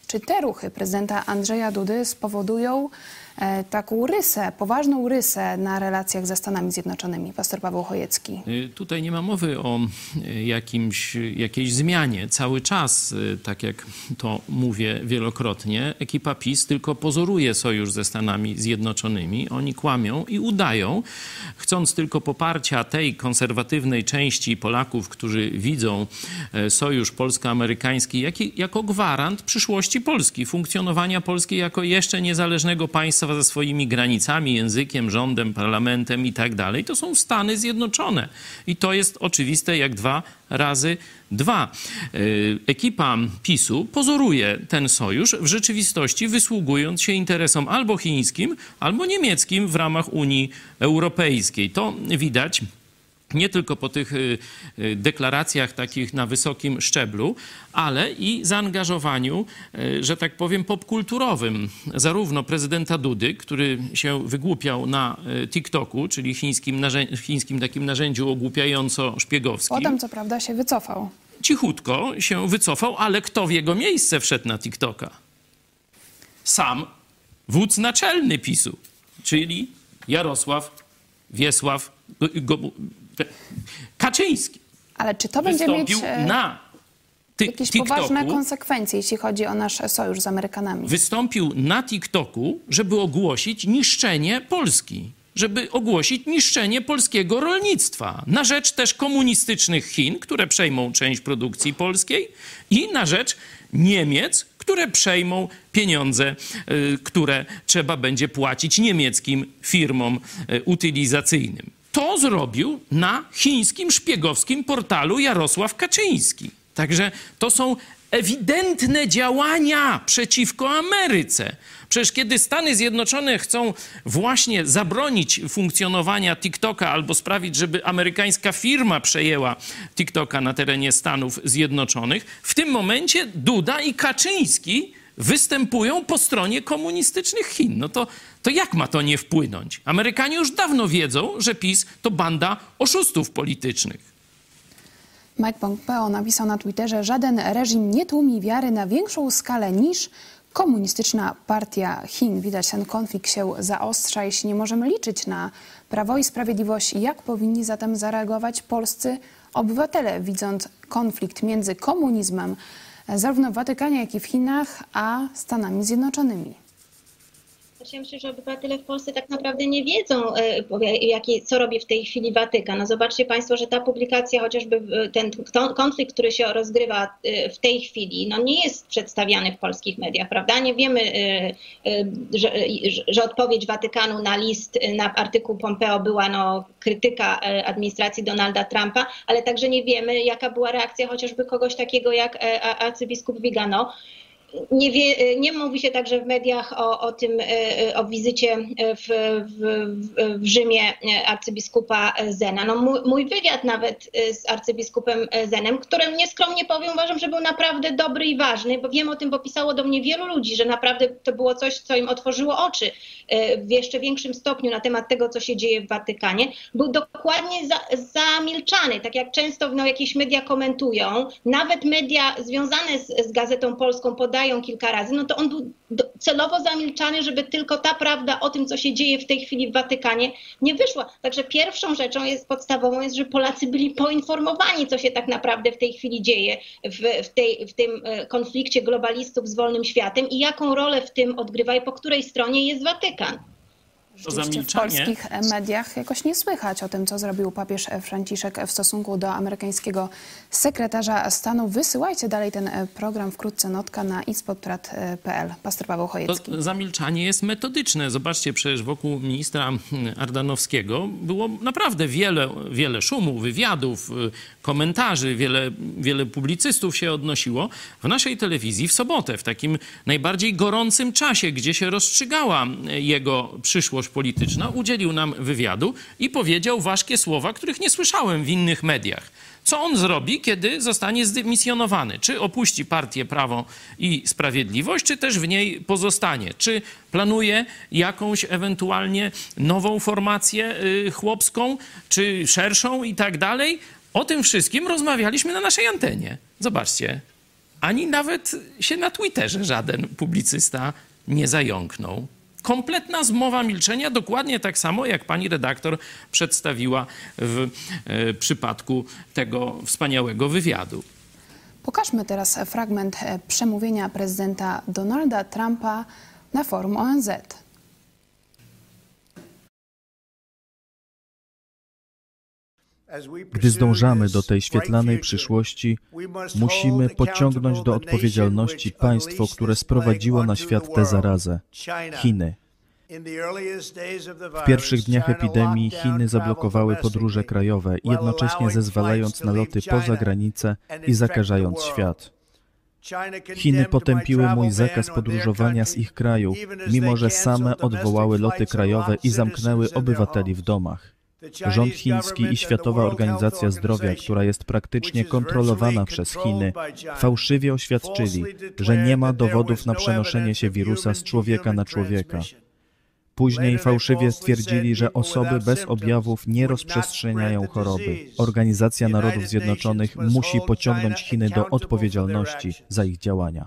S1: Czy te ruchy prezydenta Andrzeja Dudy spowodują e, taką rysę, poważną rysę na relacjach ze Stanami Zjednoczonymi? Pastor Paweł Chojecki.
S3: Tutaj nie ma mowy o jakimś, jakiejś zmianie. Cały czas, tak jak to mówię wielokrotnie, ekipa PiS tylko pozoruje sojusz ze Stanami Zjednoczonymi. Oni kłamią i udają, chcąc tylko poparcia tej konserwatywnej części Polaków, którzy widzą sojusz polsko-amerykański jako gwarant przyszłości Polski, funkcjonowania Polski jako jeszcze niezależnego państwa ze swoimi granicami, językiem, rządem, parlamentem i tak dalej. To są Stany Zjednoczone. I to jest oczywiste jak dwa razy dwa. Ekipa PiSu pozoruje ten sojusz, w rzeczywistości wysługując się interesom albo chińskim, albo niemieckim w ramach Unii Europejskiej. To widać nie tylko po tych deklaracjach takich na wysokim szczeblu, ale i zaangażowaniu, że tak powiem, popkulturowym. Zarówno prezydenta Dudy, który się wygłupiał na TikToku, czyli chińskim, narzę- chińskim takim narzędziu ogłupiająco-szpiegowskim.
S1: Potem, co prawda, się wycofał.
S3: Cichutko się wycofał, ale kto w jego miejsce wszedł na TikToka? Sam wódz naczelny PiSu, czyli Jarosław Wiesław Go, Go, Kaczyński.
S1: Ale czy to będzie mieć
S3: na ty,
S1: jakieś
S3: TikToku,
S1: poważne konsekwencje, jeśli chodzi o nasz sojusz z Amerykanami?
S3: Wystąpił na TikToku, żeby ogłosić niszczenie Polski, żeby ogłosić niszczenie polskiego rolnictwa na rzecz też komunistycznych Chin, które przejmą część produkcji polskiej, i na rzecz Niemiec, które przejmą pieniądze, y, które trzeba będzie płacić niemieckim firmom y, utylizacyjnym. To zrobił na chińskim szpiegowskim portalu Jarosław Kaczyński. Także to są ewidentne działania przeciwko Ameryce. Przecież kiedy Stany Zjednoczone chcą właśnie zabronić funkcjonowania TikToka albo sprawić, żeby amerykańska firma przejęła TikToka na terenie Stanów Zjednoczonych, w tym momencie Duda i Kaczyński występują po stronie komunistycznych Chin. No to, to jak ma to nie wpłynąć? Amerykanie już dawno wiedzą, że PiS to banda oszustów politycznych.
S1: Mike Pompeo napisał na Twitterze: żaden reżim nie tłumi wiary na większą skalę niż komunistyczna partia Chin. Widać, ten konflikt się zaostrza, jeśli nie możemy liczyć na Prawo i Sprawiedliwość. Jak powinni zatem zareagować polscy obywatele, widząc konflikt między komunizmem zarówno w Watykanie, jak i w Chinach, a Stanami Zjednoczonymi?
S2: Ja myślę, że obywatele w Polsce tak naprawdę nie wiedzą, jaki, co robi w tej chwili Watykan. No zobaczcie Państwo, że ta publikacja, chociażby ten konflikt, który się rozgrywa w tej chwili, no nie jest przedstawiany w polskich mediach, prawda? Nie wiemy, że, że odpowiedź Watykanu na list, na artykuł Pompeo była no, krytyka administracji Donalda Trumpa, ale także nie wiemy, jaka była reakcja chociażby kogoś takiego jak arcybiskup Vigano. Nie, wie, nie mówi się także w mediach o, o tym, o wizycie w, w, w Rzymie arcybiskupa Zena. No mój, mój wywiad nawet z arcybiskupem Zenem, którym nieskromnie powiem, uważam, że był naprawdę dobry i ważny, bo wiem o tym, bo pisało do mnie wielu ludzi, że naprawdę to było coś, co im otworzyło oczy w jeszcze większym stopniu na temat tego, co się dzieje w Watykanie. Był dokładnie za, zamilczany, tak jak często no, jakieś media komentują, nawet media związane z, z Gazetą Polską podają kilka razy, no to on był celowo zamilczany, żeby tylko ta prawda o tym, co się dzieje w tej chwili w Watykanie, nie wyszła. Także pierwszą rzeczą jest podstawową, jest, że Polacy byli poinformowani, co się tak naprawdę w tej chwili dzieje w, w, tej, w tym konflikcie globalistów z wolnym światem i jaką rolę w tym odgrywa i po której stronie jest Watykan.
S1: Rzeczywiście w polskich mediach jakoś nie słychać o tym, co zrobił papież Franciszek w stosunku do amerykańskiego sekretarza stanu. Wysyłajcie dalej ten program, wkrótce notka na ispodprat kropka p l. Pastor Paweł Chojecki.
S3: To zamilczanie jest metodyczne. Zobaczcie, przecież wokół ministra Ardanowskiego było naprawdę wiele, wiele szumu, wywiadów, komentarzy, wiele, wiele publicystów się odnosiło. W naszej telewizji w sobotę, w takim najbardziej gorącym czasie, gdzie się rozstrzygała jego przyszłość polityczna, udzielił nam wywiadu i powiedział ważkie słowa, których nie słyszałem w innych mediach. Co on zrobi, kiedy zostanie zdymisjonowany? Czy opuści partię Prawo i Sprawiedliwość, czy też w niej pozostanie? Czy planuje jakąś ewentualnie nową formację chłopską, czy szerszą i tak dalej? O tym wszystkim rozmawialiśmy na naszej antenie. Zobaczcie. ani nawet się na Twitterze żaden publicysta nie zająknął. Kompletna zmowa milczenia, dokładnie tak samo, jak pani redaktor przedstawiła w e, przypadku tego wspaniałego wywiadu.
S1: Pokażmy teraz fragment przemówienia prezydenta Donalda Trumpa na forum O N Z.
S5: Gdy zdążamy do tej świetlanej przyszłości, musimy pociągnąć do odpowiedzialności państwo, które sprowadziło na świat tę zarazę – Chiny. W pierwszych dniach epidemii Chiny zablokowały podróże krajowe, jednocześnie zezwalając na loty poza granice i zakażając świat. Chiny potępiły mój zakaz podróżowania z ich kraju, mimo że same odwołały loty krajowe i zamknęły obywateli w domach. Rząd chiński i Światowa Organizacja Zdrowia, która jest praktycznie kontrolowana przez Chiny, fałszywie oświadczyli, że nie ma dowodów na przenoszenie się wirusa z człowieka na człowieka. Później fałszywie stwierdzili, że osoby bez objawów nie rozprzestrzeniają choroby. Organizacja Narodów Zjednoczonych musi pociągnąć Chiny do odpowiedzialności za ich działania.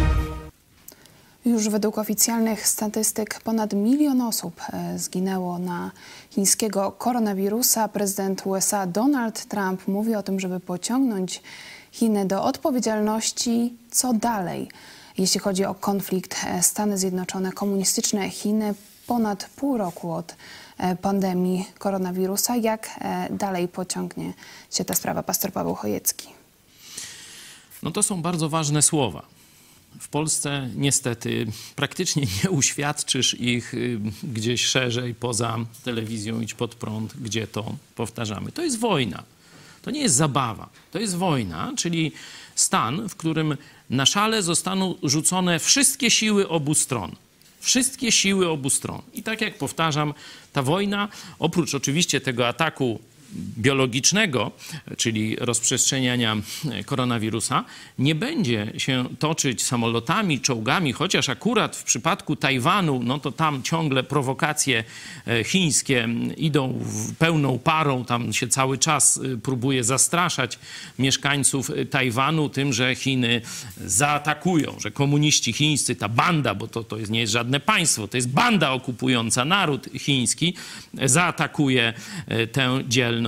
S1: Już według oficjalnych statystyk ponad milion osób zginęło na chińskiego koronawirusa. Prezydent U S A Donald Trump mówi o tym, żeby pociągnąć Chiny do odpowiedzialności. Co dalej, jeśli chodzi o konflikt Stany Zjednoczone, komunistyczne Chiny, ponad pół roku od pandemii koronawirusa. Jak dalej pociągnie się ta sprawa? Pastor Paweł Chojecki.
S3: No to są bardzo ważne słowa. W Polsce niestety praktycznie nie uświadczysz ich gdzieś szerzej poza telewizją Idź Pod Prąd, gdzie to powtarzamy. To jest wojna. To nie jest zabawa. To jest wojna, czyli stan, w którym na szale zostaną rzucone wszystkie siły obu stron. Wszystkie siły obu stron. I tak jak powtarzam, ta wojna, oprócz oczywiście tego ataku biologicznego, czyli rozprzestrzeniania koronawirusa, nie będzie się toczyć samolotami, czołgami, chociaż akurat w przypadku Tajwanu, no to tam ciągle prowokacje chińskie idą pełną parą, tam się cały czas próbuje zastraszać mieszkańców Tajwanu tym, że Chiny zaatakują, że komuniści chińscy, ta banda, bo to, to jest, nie jest żadne państwo, to jest banda okupująca naród chiński, zaatakuje tę dzielną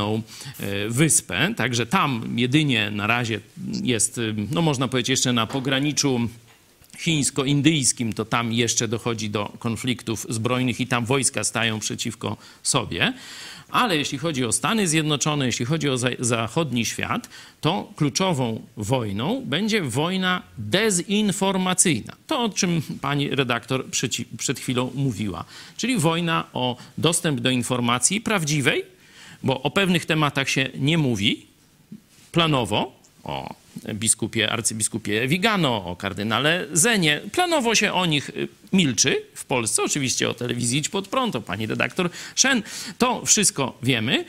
S3: wyspę, także tam jedynie na razie jest, no można powiedzieć, jeszcze na pograniczu chińsko-indyjskim, to tam jeszcze dochodzi do konfliktów zbrojnych i tam wojska stają przeciwko sobie. Ale jeśli chodzi o Stany Zjednoczone, jeśli chodzi o za- zachodni świat, to kluczową wojną będzie wojna dezinformacyjna. To, o czym pani redaktor przeci- przed chwilą mówiła. Czyli wojna o dostęp do informacji prawdziwej, bo o pewnych tematach się nie mówi planowo, o biskupie, arcybiskupie Vigano, o kardynale Zenie. Planowo się o nich milczy w Polsce. Oczywiście o telewizji Idź Pod Prąd, o pani redaktor Szen. To wszystko wiemy.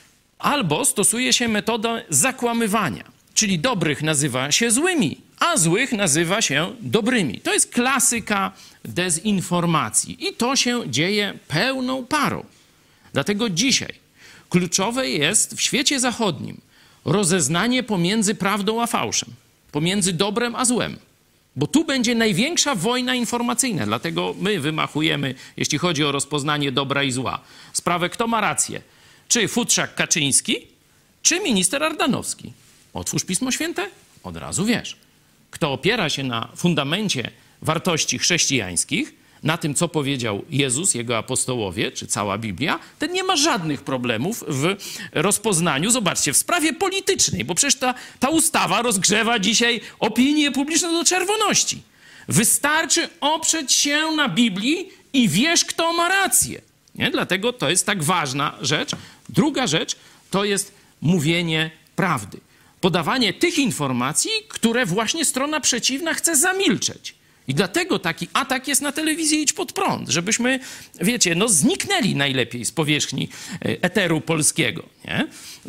S3: Albo stosuje się metodę zakłamywania, czyli dobrych nazywa się złymi, a złych nazywa się dobrymi. To jest klasyka dezinformacji i to się dzieje pełną parą. Dlatego dzisiaj kluczowe jest w świecie zachodnim rozeznanie pomiędzy prawdą a fałszem, pomiędzy dobrem a złem. Bo tu będzie największa wojna informacyjna. Dlatego my wymachujemy, jeśli chodzi o rozpoznanie dobra i zła, sprawę, kto ma rację. Czy futrzak Kaczyński, czy minister Ardanowski. Otwórz Pismo Święte, od razu wiesz. Kto opiera się na fundamencie wartości chrześcijańskich, na tym, co powiedział Jezus, jego apostołowie, czy cała Biblia, ten nie ma żadnych problemów w rozpoznaniu. Zobaczcie, w sprawie politycznej, bo przecież ta, ta ustawa rozgrzewa dzisiaj opinię publiczną do czerwoności. Wystarczy oprzeć się na Biblii i wiesz, kto ma rację. Nie? Dlatego to jest tak ważna rzecz. Druga rzecz to jest mówienie prawdy. Podawanie tych informacji, które właśnie strona przeciwna chce zamilczeć. I dlatego taki atak jest na telewizję Idź Pod Prąd, żebyśmy, wiecie, no zniknęli najlepiej z powierzchni eteru polskiego, nie?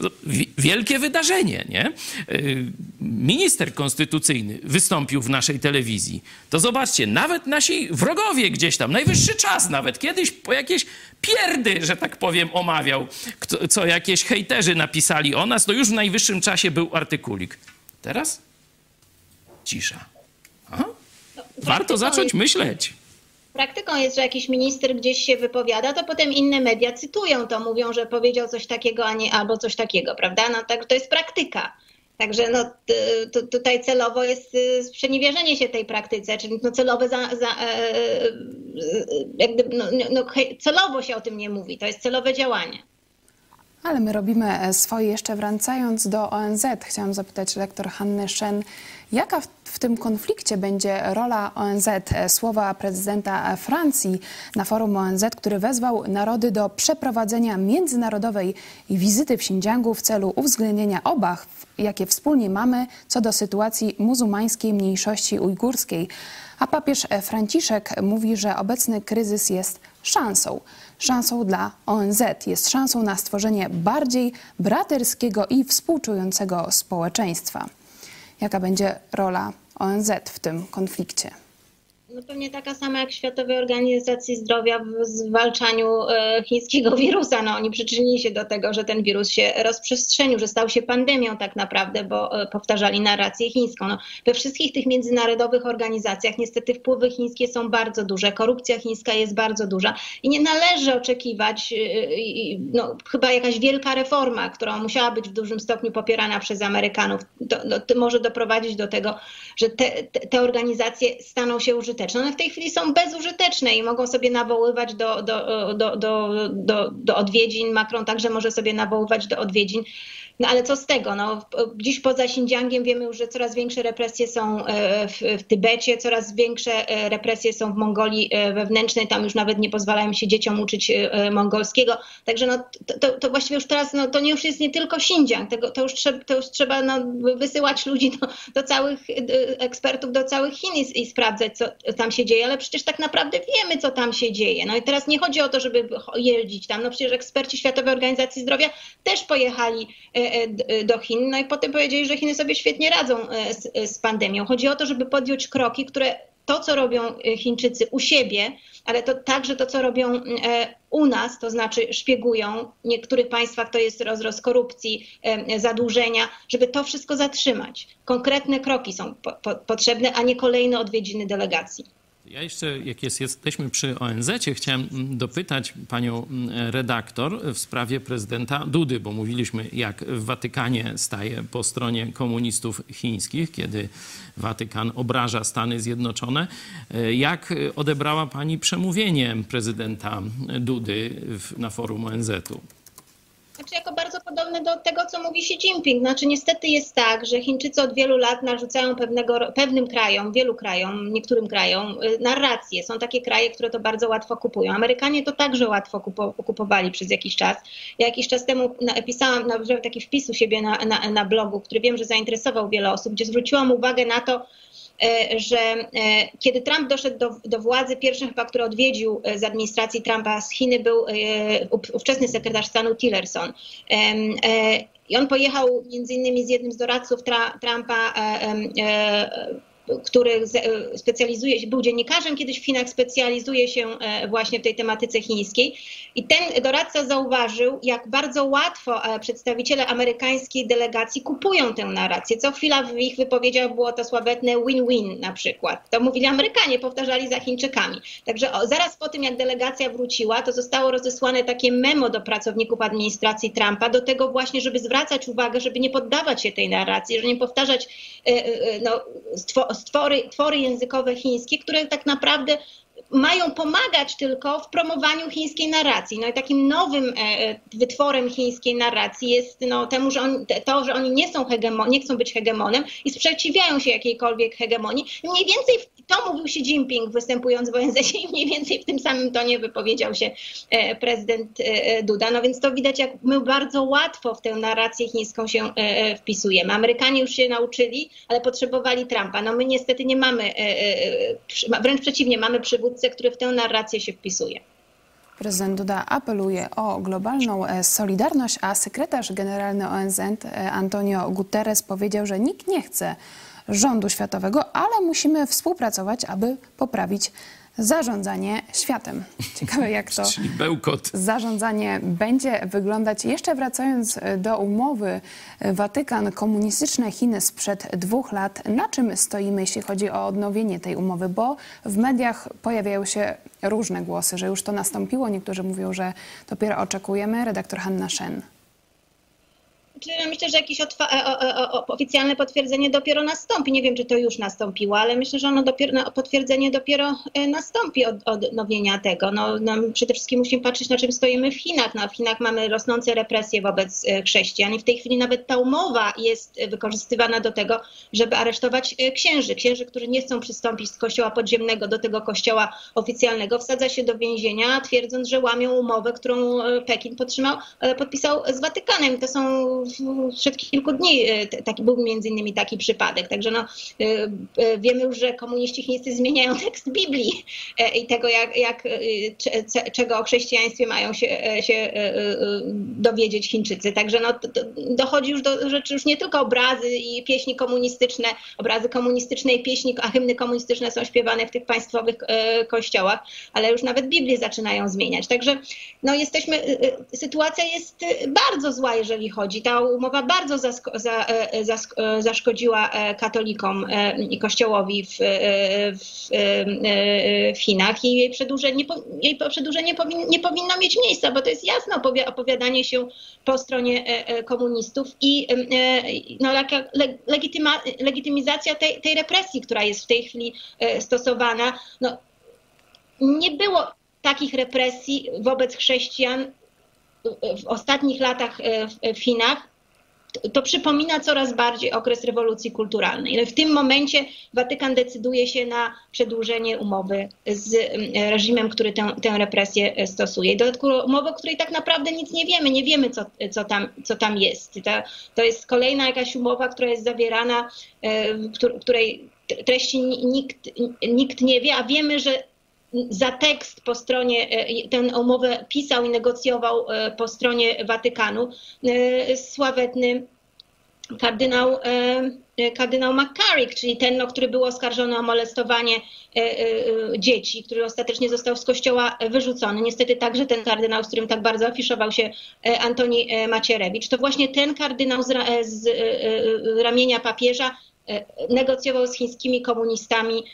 S3: Wielkie wydarzenie, nie? Minister konstytucyjny wystąpił w naszej telewizji. To zobaczcie, nawet nasi wrogowie gdzieś tam, najwyższy czas nawet, kiedyś po jakieś pierdy, że tak powiem, omawiał, co jakieś hejterzy napisali o nas, to już w najwyższym czasie był artykulik. Teraz? cisza. A? Warto zacząć myśleć.
S2: Praktyką jest, że jakiś minister gdzieś się wypowiada, to potem inne media cytują to, mówią, że powiedział coś takiego, a nie albo coś takiego, prawda? No tak, to jest praktyka. Także no, t, tutaj celowo jest sprzeniewierzenie się tej praktyce, czyli no celowe za, za, jak gdyby, no, no, celowo się o tym nie mówi, to jest celowe działanie.
S1: Ale my robimy swoje. Jeszcze wracając do O N Z, chciałam zapytać redaktor Hannę Shen, jaka w, w tym konflikcie będzie rola O N Z? Słowa prezydenta Francji na forum O N Z, który wezwał narody do przeprowadzenia międzynarodowej wizyty w Xinjiangu w celu uwzględnienia obaw, jakie wspólnie mamy co do sytuacji muzułmańskiej mniejszości ujgurskiej. A papież Franciszek mówi, że obecny kryzys jest szansą. Szansą dla O N Z. Jest szansą na stworzenie bardziej braterskiego i współczującego społeczeństwa. Jaka będzie rola O N Z w tym konflikcie?
S2: No pewnie taka sama jak Światowej Organizacji Zdrowia w zwalczaniu e, chińskiego wirusa. No, oni przyczynili się do tego, że ten wirus się rozprzestrzenił, że stał się pandemią tak naprawdę, bo e, powtarzali narrację chińską. No, we wszystkich tych międzynarodowych organizacjach niestety wpływy chińskie są bardzo duże, korupcja chińska jest bardzo duża i nie należy oczekiwać, e, no, chyba jakaś wielka reforma, która musiała być w dużym stopniu popierana przez Amerykanów, to, no, to może doprowadzić do tego, że te, te, te organizacje staną się użyteczne. One w tej chwili są bezużyteczne i mogą sobie nawoływać do, do, do, do, do, do odwiedzin. Macron także może sobie nawoływać do odwiedzin. No ale co z tego? No, dziś poza Xinjiangiem wiemy już, że coraz większe represje są w, w Tybecie, coraz większe represje są w Mongolii wewnętrznej. Tam już nawet nie pozwalają się dzieciom uczyć mongolskiego. Także no, to, to właściwie już teraz no, to nie już jest nie tylko Xinjiang. Tego, to, już trzeba, to już trzeba no, wysyłać ludzi do, do całych ekspertów, do całych Chin i, i sprawdzać, co tam się dzieje. Ale przecież tak naprawdę wiemy, co tam się dzieje. No i teraz nie chodzi o to, żeby jeździć tam. No przecież eksperci Światowej Organizacji Zdrowia też pojechali do Chin, no i potem powiedzieli, że Chiny sobie świetnie radzą z, z pandemią. Chodzi o to, żeby podjąć kroki, które to, co robią Chińczycy u siebie, ale to także to, co robią u nas, to znaczy szpiegują, w niektórych państwach to jest rozrost korupcji, zadłużenia, żeby to wszystko zatrzymać. Konkretne kroki są po, po, potrzebne, a nie kolejne odwiedziny delegacji.
S3: Ja jeszcze, jak jest, jesteśmy przy O N Z-cie, chciałem dopytać panią redaktor w sprawie prezydenta Dudy, bo mówiliśmy, jak w Watykanie staje po stronie komunistów chińskich, kiedy Watykan obraża Stany Zjednoczone. Jak odebrała pani przemówienie prezydenta Dudy w, na forum O N Z-u?
S2: Znaczy jako bardzo podobne do tego, co mówi Xi Jinping. Znaczy niestety jest tak, że Chińczycy od wielu lat narzucają pewnego, pewnym krajom, wielu krajom, niektórym krajom narracje. Są takie kraje, które to bardzo łatwo kupują. Amerykanie to także łatwo kupo, kupowali przez jakiś czas. Ja jakiś czas temu napisałam na, taki wpis u siebie na, na, na blogu, który wiem, że zainteresował wiele osób, gdzie zwróciłam uwagę na to, że kiedy Trump doszedł do, do władzy, pierwszym chyba, który odwiedził z administracji Trumpa z Chiny, był ówczesny sekretarz stanu Tillerson. I on pojechał między innymi z jednym z doradców Trumpa, który specjalizuje się, był dziennikarzem kiedyś w Chinach, specjalizuje się właśnie w tej tematyce chińskiej. I ten doradca zauważył, jak bardzo łatwo przedstawiciele amerykańskiej delegacji kupują tę narrację. Co chwila w ich wypowiedziach było to sławetne win-win na przykład. To mówili Amerykanie, powtarzali za Chińczykami. Także o, zaraz po tym, jak delegacja wróciła, to zostało rozesłane takie memo do pracowników administracji Trumpa, do tego właśnie, żeby zwracać uwagę, żeby nie poddawać się tej narracji, żeby nie powtarzać no, Stwory, twory językowe chińskie, które tak naprawdę mają pomagać tylko w promowaniu chińskiej narracji. No i takim nowym e, wytworem chińskiej narracji jest no, temu, że on, to, że oni nie są hegemon, nie chcą być hegemonem i sprzeciwiają się jakiejkolwiek hegemonii. Mniej więcej to mówił Xi Jinping, występując w O N Z-cie, i mniej więcej w tym samym tonie wypowiedział się e, prezydent e, Duda. No więc to widać, jak my bardzo łatwo w tę narrację chińską się e, wpisujemy. Amerykanie już się nauczyli, ale potrzebowali Trumpa. No my niestety nie mamy, e, e, wręcz przeciwnie, mamy przywódcę, który w tę narrację się wpisuje.
S1: Prezydent Duda apeluje o globalną solidarność, a sekretarz generalny O N Z Antonio Guterres powiedział, że nikt nie chce rządu światowego, ale musimy współpracować, aby poprawić zarządzanie światem. Ciekawe, jak to
S3: Czyli bełkot.
S1: zarządzanie będzie wyglądać. Jeszcze wracając do umowy Watykan, komunistyczne Chiny sprzed dwóch lat. Na czym stoimy, jeśli chodzi o odnowienie tej umowy? Bo w mediach pojawiają się różne głosy, że już to nastąpiło. Niektórzy mówią, że dopiero oczekujemy. Redaktor Hanna Shen.
S2: Myślę, że jakieś oficjalne potwierdzenie dopiero nastąpi. Nie wiem, czy to już nastąpiło, ale myślę, że ono dopiero, potwierdzenie dopiero nastąpi od odnowienia tego. No, no, przede wszystkim musimy patrzeć, na czym stoimy w Chinach. No, w Chinach mamy rosnące represje wobec chrześcijan i w tej chwili nawet ta umowa jest wykorzystywana do tego, żeby aresztować księży. Księży, którzy nie chcą przystąpić z kościoła podziemnego do tego kościoła oficjalnego, wsadza się do więzienia, twierdząc, że łamią umowę, którą Pekin podtrzymał, podpisał z Watykanem. To są Przed kilku dni taki, był między innymi taki przypadek. Także no, wiemy już, że komuniści chińscy zmieniają tekst Biblii i tego, jak, jak, czego o chrześcijaństwie mają się, się dowiedzieć Chińczycy. Także no, dochodzi już do rzeczy, już nie tylko obrazy i pieśni komunistyczne, obrazy komunistycznej pieśni, a hymny komunistyczne są śpiewane w tych państwowych kościołach, ale już nawet Biblię zaczynają zmieniać. Także no, jesteśmy, sytuacja jest bardzo zła, jeżeli chodzi. Ta umowa bardzo zasko- za, zask- zaszkodziła katolikom i kościołowi w, w, w Chinach i jej przedłużenie, nie, po, jej przedłużenie powin- nie powinno mieć miejsca, bo to jest jasne opowi- opowiadanie się po stronie komunistów i no, legityma- legitymizacja tej, tej represji, która jest w tej chwili stosowana. No, nie było takich represji wobec chrześcijan w ostatnich latach w Chinach. To przypomina coraz bardziej okres rewolucji kulturalnej. W tym momencie Watykan decyduje się na przedłużenie umowy z reżimem, który tę, tę represję stosuje. Dodatkowo umowy, o której tak naprawdę nic nie wiemy. Nie wiemy, co, co, tam, co tam jest. To, to jest kolejna jakaś umowa, która jest zawierana, w której treści nikt, nikt nie wie, a wiemy, że za tekst po stronie, tę umowę pisał i negocjował po stronie Watykanu sławetny kardynał, kardynał McCarrick, czyli ten, no, który był oskarżony o molestowanie dzieci, który ostatecznie został z kościoła wyrzucony. Niestety także ten kardynał, z którym tak bardzo afiszował się Antoni Macierewicz, to właśnie ten kardynał z, z ramienia papieża negocjował z chińskimi komunistami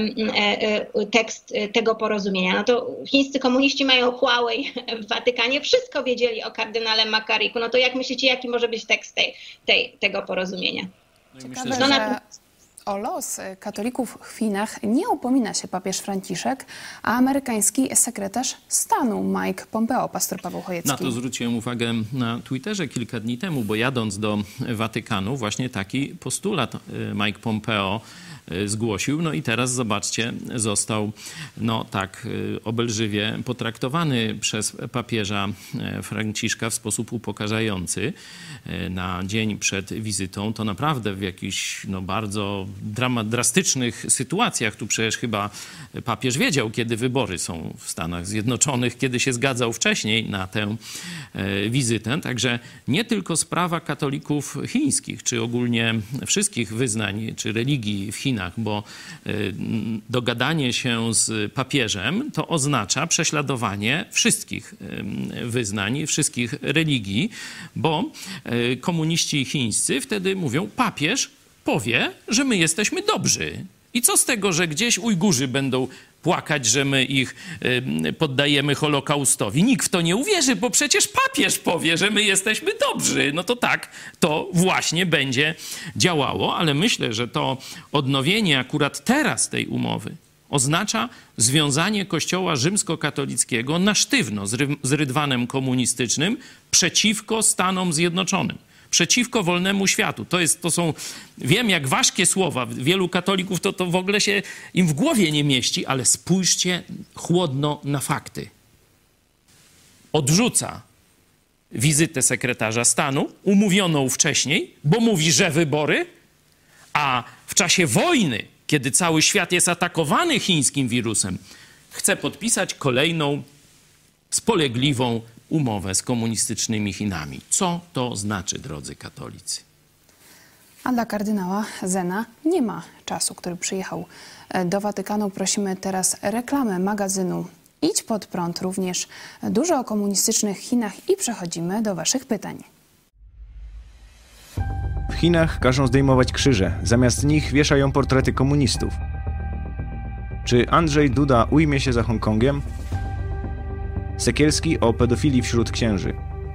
S2: tekst tego porozumienia. No to chińscy komuniści mają Huawei w Watykanie, wszystko wiedzieli o kardynale Macaricku. No to jak myślicie, jaki może być tekst tej, tej, tego porozumienia?
S1: Ciekawe, no, że o los katolików w Chinach nie upomina się papież Franciszek, a amerykański sekretarz stanu Mike Pompeo, pastor Paweł Chojecki.
S3: Na to zwróciłem uwagę na Twitterze kilka dni temu, bo jadąc do Watykanu właśnie taki postulat Mike Pompeo zgłosił. No i teraz zobaczcie, został no tak obelżywie potraktowany przez papieża Franciszka w sposób upokarzający na dzień przed wizytą. To naprawdę w jakichś no bardzo drama, drastycznych sytuacjach. Tu przecież chyba papież wiedział, kiedy wybory są w Stanach Zjednoczonych, kiedy się zgadzał wcześniej na tę wizytę. Także nie tylko sprawa katolików chińskich, czy ogólnie wszystkich wyznań, czy religii w Chinach, bo dogadanie się z papieżem to oznacza prześladowanie wszystkich wyznań, wszystkich religii, bo komuniści chińscy wtedy mówią, papież powie, że my jesteśmy dobrzy. I co z tego, że gdzieś Ujgurzy będą płakać, że my ich poddajemy Holokaustowi? Nikt w to nie uwierzy, bo przecież papież powie, że my jesteśmy dobrzy. No to tak, to właśnie będzie działało, ale myślę, że to odnowienie akurat teraz tej umowy oznacza związanie Kościoła rzymskokatolickiego na sztywno z, ry- z rydwanem komunistycznym przeciwko Stanom Zjednoczonym. Przeciwko wolnemu światu. To, jest, to są, wiem jak ważkie słowa, wielu katolików to, to w ogóle się im w głowie nie mieści, ale spójrzcie chłodno na fakty. Odrzuca wizytę sekretarza stanu, umówioną wcześniej, bo mówi, że wybory, a w czasie wojny, kiedy cały świat jest atakowany chińskim wirusem, chce podpisać kolejną spolegliwą umowę z komunistycznymi Chinami. Co to znaczy, drodzy katolicy?
S1: A dla kardynała Zena nie ma czasu, który przyjechał do Watykanu. Prosimy teraz reklamę magazynu Idź Pod Prąd, również dużo o komunistycznych Chinach i przechodzimy do waszych pytań.
S6: W Chinach każą zdejmować krzyże, zamiast nich wieszają portrety komunistów. Czy Andrzej Duda ujmie się za Hongkongiem? Sekielski o pedofilii wśród księży.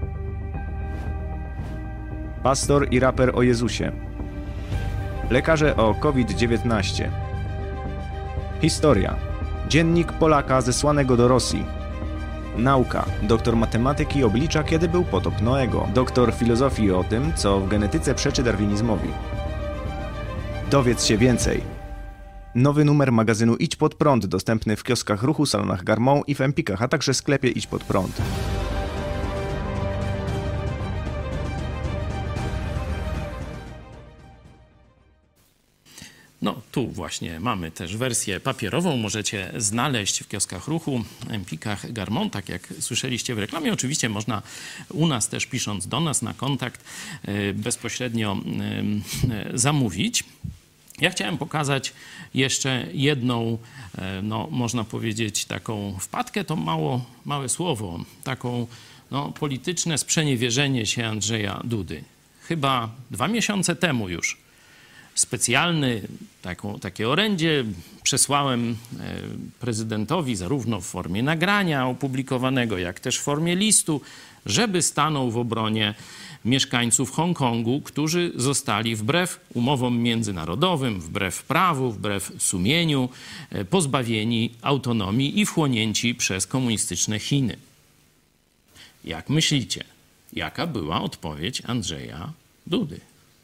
S6: Pastor i raper o Jezusie. Lekarze o COVID dziewiętnaście. Historia. Dziennik Polaka zesłanego do Rosji. Nauka. Doktor matematyki oblicza, kiedy był potop Noego. Doktor filozofii o tym, co w genetyce przeczy darwinizmowi. Dowiedz się więcej. Nowy numer magazynu Idź Pod Prąd, dostępny w kioskach Ruchu, salonach Garmont i w Empikach, a także sklepie Idź Pod Prąd.
S3: No, tu właśnie mamy też wersję papierową. Możecie znaleźć w kioskach Ruchu, Empikach, Garmont, tak jak słyszeliście w reklamie. Oczywiście można u nas też, pisząc do nas na kontakt, bezpośrednio zamówić. Ja chciałem pokazać jeszcze jedną, no, można powiedzieć, taką wpadkę, to mało, małe słowo, taką no, polityczne sprzeniewierzenie się Andrzeja Dudy. Chyba dwa miesiące temu już specjalny, taką, takie orędzie przesłałem prezydentowi zarówno w formie nagrania opublikowanego, jak też w formie listu, żeby stanął w obronie mieszkańców Hongkongu, którzy zostali wbrew umowom międzynarodowym, wbrew prawu, wbrew sumieniu, pozbawieni autonomii i wchłonięci przez komunistyczne Chiny. Jak myślicie, jaka była odpowiedź Andrzeja Dudy?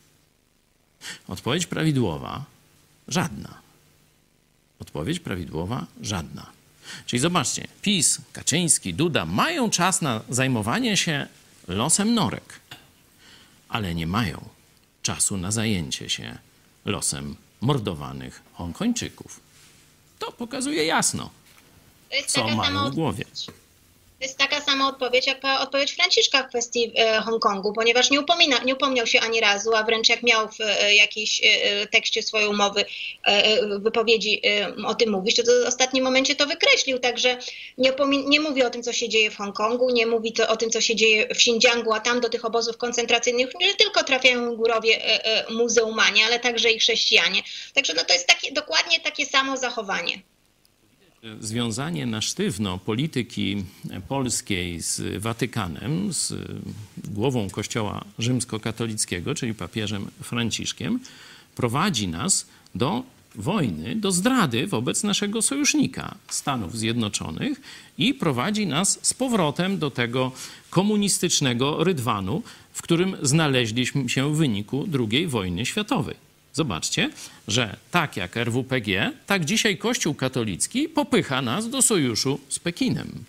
S3: Odpowiedź prawidłowa – żadna. Odpowiedź prawidłowa – żadna. Czyli zobaczcie, PiS, Kaczyński, Duda mają czas na zajmowanie się losem norek, ale nie mają czasu na zajęcie się losem mordowanych Hongkończyków. To pokazuje jasno, co mają w głowie.
S2: To jest taka sama odpowiedź, jak odpowiedź Franciszka w kwestii e, Hongkongu, ponieważ nie, upomina, nie upomniał się ani razu, a wręcz jak miał w e, jakiejś e, tekście swojej umowy, e, wypowiedzi e, o tym mówić, to, to w ostatnim momencie to wykreślił, także nie, nie mówi o tym, co się dzieje w Hongkongu, nie mówi to o tym, co się dzieje w Xinjiangu, a tam do tych obozów koncentracyjnych nie tylko trafiają górowie e, e, muzułmanie, ale także i chrześcijanie. Także no, to jest takie, dokładnie takie samo zachowanie.
S3: Związanie na sztywno polityki polskiej z Watykanem, z głową Kościoła rzymskokatolickiego, czyli papieżem Franciszkiem, prowadzi nas do wojny, do zdrady wobec naszego sojusznika Stanów Zjednoczonych i prowadzi nas z powrotem do tego komunistycznego rydwanu, w którym znaleźliśmy się w wyniku drugiej wojny światowej. Zobaczcie, że tak jak R W P G, tak dzisiaj Kościół katolicki popycha nas do sojuszu z Pekinem.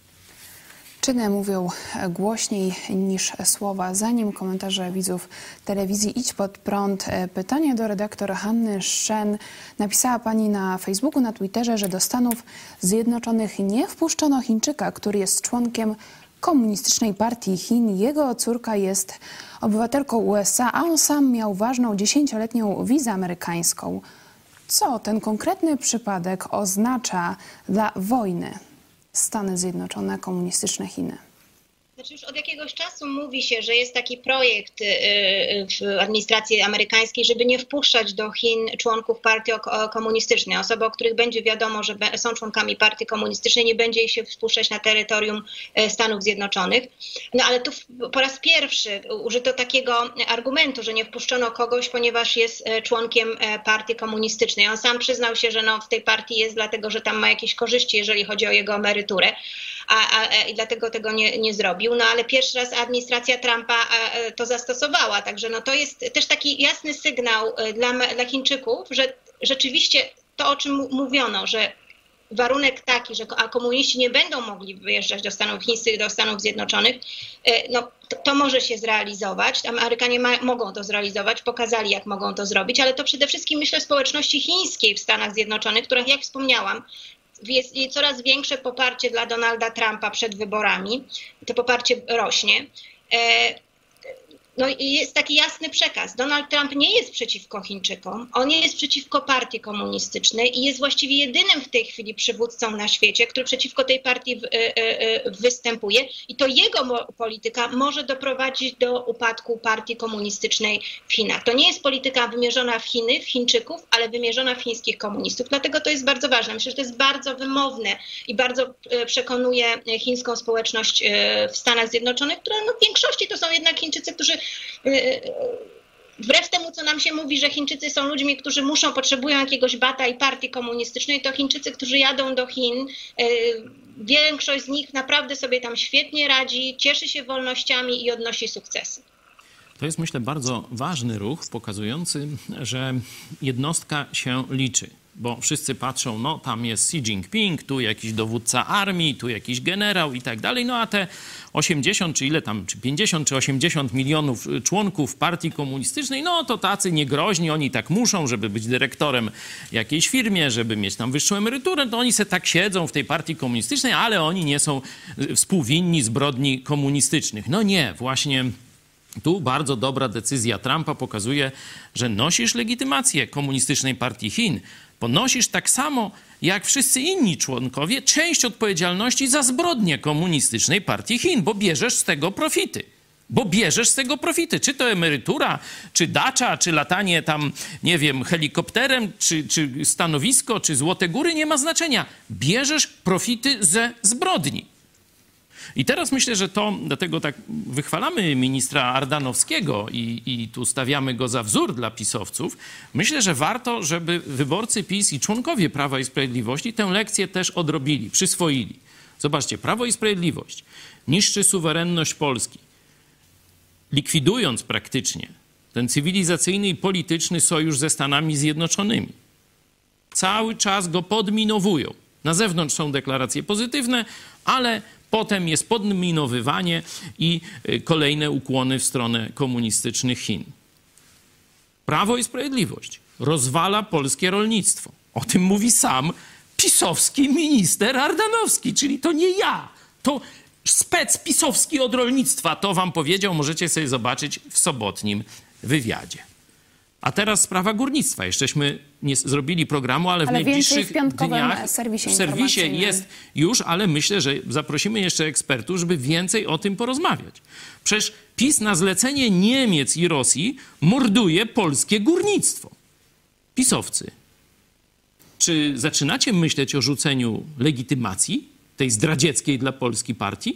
S1: Czyny mówią głośniej niż słowa. Zanim komentarze widzów telewizji Idź Pod Prąd, pytanie do redaktor Hanny Szen. Napisała pani na Facebooku, na Twitterze, że do Stanów Zjednoczonych nie wpuszczono Chińczyka, który jest członkiem Komunistycznej Partii Chin. Jego córka jest obywatelką U S A, a on sam miał ważną dziesięcioletnią wizę amerykańską. Co ten konkretny przypadek oznacza dla wojny Stany Zjednoczone, komunistyczne Chiny?
S2: Znaczy już od jakiegoś czasu mówi się, że jest taki projekt w administracji amerykańskiej, żeby nie wpuszczać do Chin członków partii komunistycznej. Osoby, o których będzie wiadomo, że są członkami partii komunistycznej, nie będzie ich się wpuszczać na terytorium Stanów Zjednoczonych. No ale tu po raz pierwszy użyto takiego argumentu, że nie wpuszczono kogoś, ponieważ jest członkiem partii komunistycznej. On sam przyznał się, że no w tej partii jest dlatego, że tam ma jakieś korzyści, jeżeli chodzi o jego emeryturę. A, a, i dlatego tego nie, nie zrobił. No ale pierwszy raz administracja Trumpa a, to zastosowała. Także no to jest też taki jasny sygnał dla, dla Chińczyków, że rzeczywiście to, o czym mówiono, że warunek taki, że komuniści nie będą mogli wyjeżdżać do Stanów Chińskich, do Stanów Zjednoczonych, no to, to może się zrealizować. Amerykanie ma, mogą to zrealizować, pokazali, jak mogą to zrobić, ale to przede wszystkim, myślę, społeczności chińskiej w Stanach Zjednoczonych, których, jak wspomniałam, jest coraz większe poparcie dla Donalda Trumpa przed wyborami. To poparcie rośnie. no jest taki jasny przekaz. Donald Trump nie jest przeciwko Chińczykom, on nie jest przeciwko partii komunistycznej i jest właściwie jedynym w tej chwili przywódcą na świecie, który przeciwko tej partii występuje i to jego polityka może doprowadzić do upadku partii komunistycznej w Chinach. To nie jest polityka wymierzona w Chiny, w Chińczyków, ale wymierzona w chińskich komunistów. Dlatego to jest bardzo ważne. Myślę, że to jest bardzo wymowne i bardzo przekonuje chińską społeczność w Stanach Zjednoczonych, która no w większości to są jednak Chińczycy, którzy wbrew temu, co nam się mówi, że Chińczycy są ludźmi, którzy muszą, potrzebują jakiegoś bata i partii komunistycznej, to Chińczycy, którzy jadą do Chin, większość z nich naprawdę sobie tam świetnie radzi, cieszy się wolnościami i odnosi sukcesy.
S3: To jest, myślę, bardzo ważny ruch pokazujący, że jednostka się liczy. Bo wszyscy patrzą, no tam jest Xi Jinping, tu jakiś dowódca armii, tu jakiś generał i tak dalej. No a te osiemdziesiąt, czy ile tam, czy pięćdziesiąt, czy osiemdziesiąt milionów członków partii komunistycznej, no to tacy niegroźni, oni tak muszą, żeby być dyrektorem jakiejś firmie, żeby mieć tam wyższą emeryturę, to oni se tak siedzą w tej partii komunistycznej, ale oni nie są współwinni zbrodni komunistycznych. No nie, właśnie tu bardzo dobra decyzja Trumpa pokazuje, że nosisz legitymację komunistycznej partii Chin, ponosisz tak samo jak wszyscy inni członkowie część odpowiedzialności za zbrodnie komunistycznej partii Chin, bo bierzesz z tego profity. Bo bierzesz z tego profity. Czy to emerytura, czy dacza, czy latanie tam, nie wiem, helikopterem, czy, czy stanowisko, czy Złote Góry, nie ma znaczenia. Bierzesz profity ze zbrodni. I teraz myślę, że to, dlatego tak wychwalamy ministra Ardanowskiego i, i tu stawiamy go za wzór dla pisowców. Myślę, że warto, żeby wyborcy PiS i członkowie Prawa i Sprawiedliwości tę lekcję też odrobili, przyswoili. Zobaczcie, Prawo i Sprawiedliwość niszczy suwerenność Polski, likwidując praktycznie ten cywilizacyjny i polityczny sojusz ze Stanami Zjednoczonymi. Cały czas go podminowują. Na zewnątrz są deklaracje pozytywne, ale potem jest podminowywanie i kolejne ukłony w stronę komunistycznych Chin. Prawo i Sprawiedliwość rozwala polskie rolnictwo. O tym mówi sam pisowski minister Ardanowski, czyli to nie ja. To spec pisowski od rolnictwa to wam powiedział, możecie sobie zobaczyć w sobotnim wywiadzie. A teraz sprawa górnictwa. Jeszcze nie zrobili programu, ale w
S1: ale
S3: najbliższych
S1: w piątkowym
S3: dniach
S1: serwisie
S3: w serwisie jest już, ale myślę, że zaprosimy jeszcze ekspertów, żeby więcej o tym porozmawiać. Przecież PiS na zlecenie Niemiec i Rosji morduje polskie górnictwo. Pisowcy, czy zaczynacie myśleć o rzuceniu legitymacji tej zdradzieckiej dla Polski partii?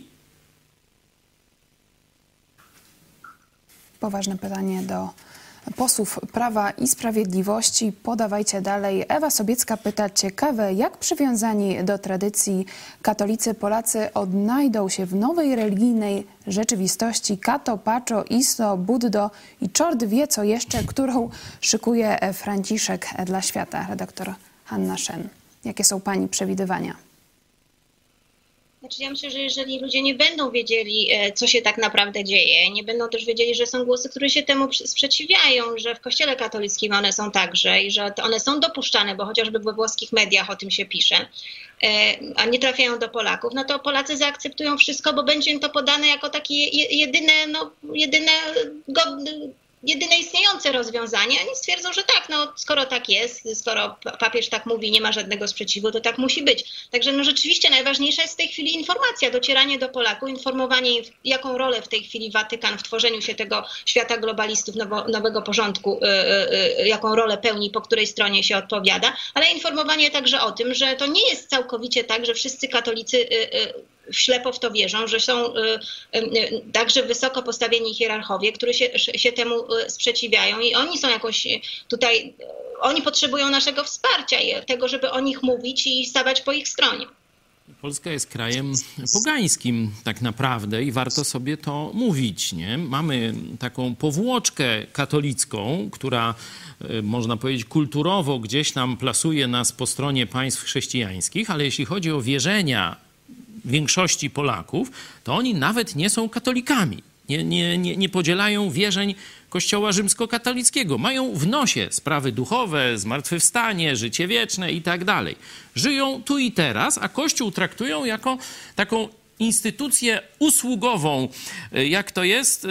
S1: Poważne pytanie do posłów Prawa i Sprawiedliwości. Podawajcie dalej. Ewa Sobiecka pyta, ciekawe, jak przywiązani do tradycji katolicy Polacy odnajdą się w nowej religijnej rzeczywistości. Kato, Pacho, Isto, Buddo i czort wie co jeszcze, którą szykuje Franciszek dla świata. Redaktor Hanna Szen. Jakie są pani przewidywania?
S2: Znaczy ja myślę, że jeżeli ludzie nie będą wiedzieli, co się tak naprawdę dzieje, nie będą też wiedzieli, że są głosy, które się temu sprzeciwiają, że w Kościele katolickim one są także i że one są dopuszczane, bo chociażby we włoskich mediach o tym się pisze, a nie trafiają do Polaków, no to Polacy zaakceptują wszystko, bo będzie im to podane jako takie jedyne, no, jedyne godne, jedyne istniejące rozwiązanie. Oni stwierdzą, że tak, no skoro tak jest, skoro papież tak mówi, nie ma żadnego sprzeciwu, to tak musi być. Także no rzeczywiście najważniejsza jest w tej chwili informacja, docieranie do Polaków, informowanie, jaką rolę w tej chwili Watykan w tworzeniu się tego świata globalistów, nowo, nowego porządku, yy, yy, jaką rolę pełni, po której stronie się odpowiada, ale informowanie także o tym, że to nie jest całkowicie tak, że wszyscy katolicy yy, yy, ślepo w to wierzą, że są y, y, także wysoko postawieni hierarchowie, którzy się, się temu sprzeciwiają i oni są jakoś tutaj, oni potrzebują naszego wsparcia i tego, żeby o nich mówić i stawać po ich stronie.
S3: Polska jest krajem pogańskim tak naprawdę i warto sobie to mówić, nie? Mamy taką powłoczkę katolicką, która można powiedzieć kulturowo gdzieś tam plasuje nas po stronie państw chrześcijańskich, ale jeśli chodzi o wierzenia większości Polaków, to oni nawet nie są katolikami. Nie, nie, nie, nie podzielają wierzeń Kościoła rzymskokatolickiego. Mają w nosie sprawy duchowe, zmartwychwstanie, życie wieczne i tak dalej. Żyją tu i teraz, a Kościół traktują jako taką instytucję usługową. Jak to jest?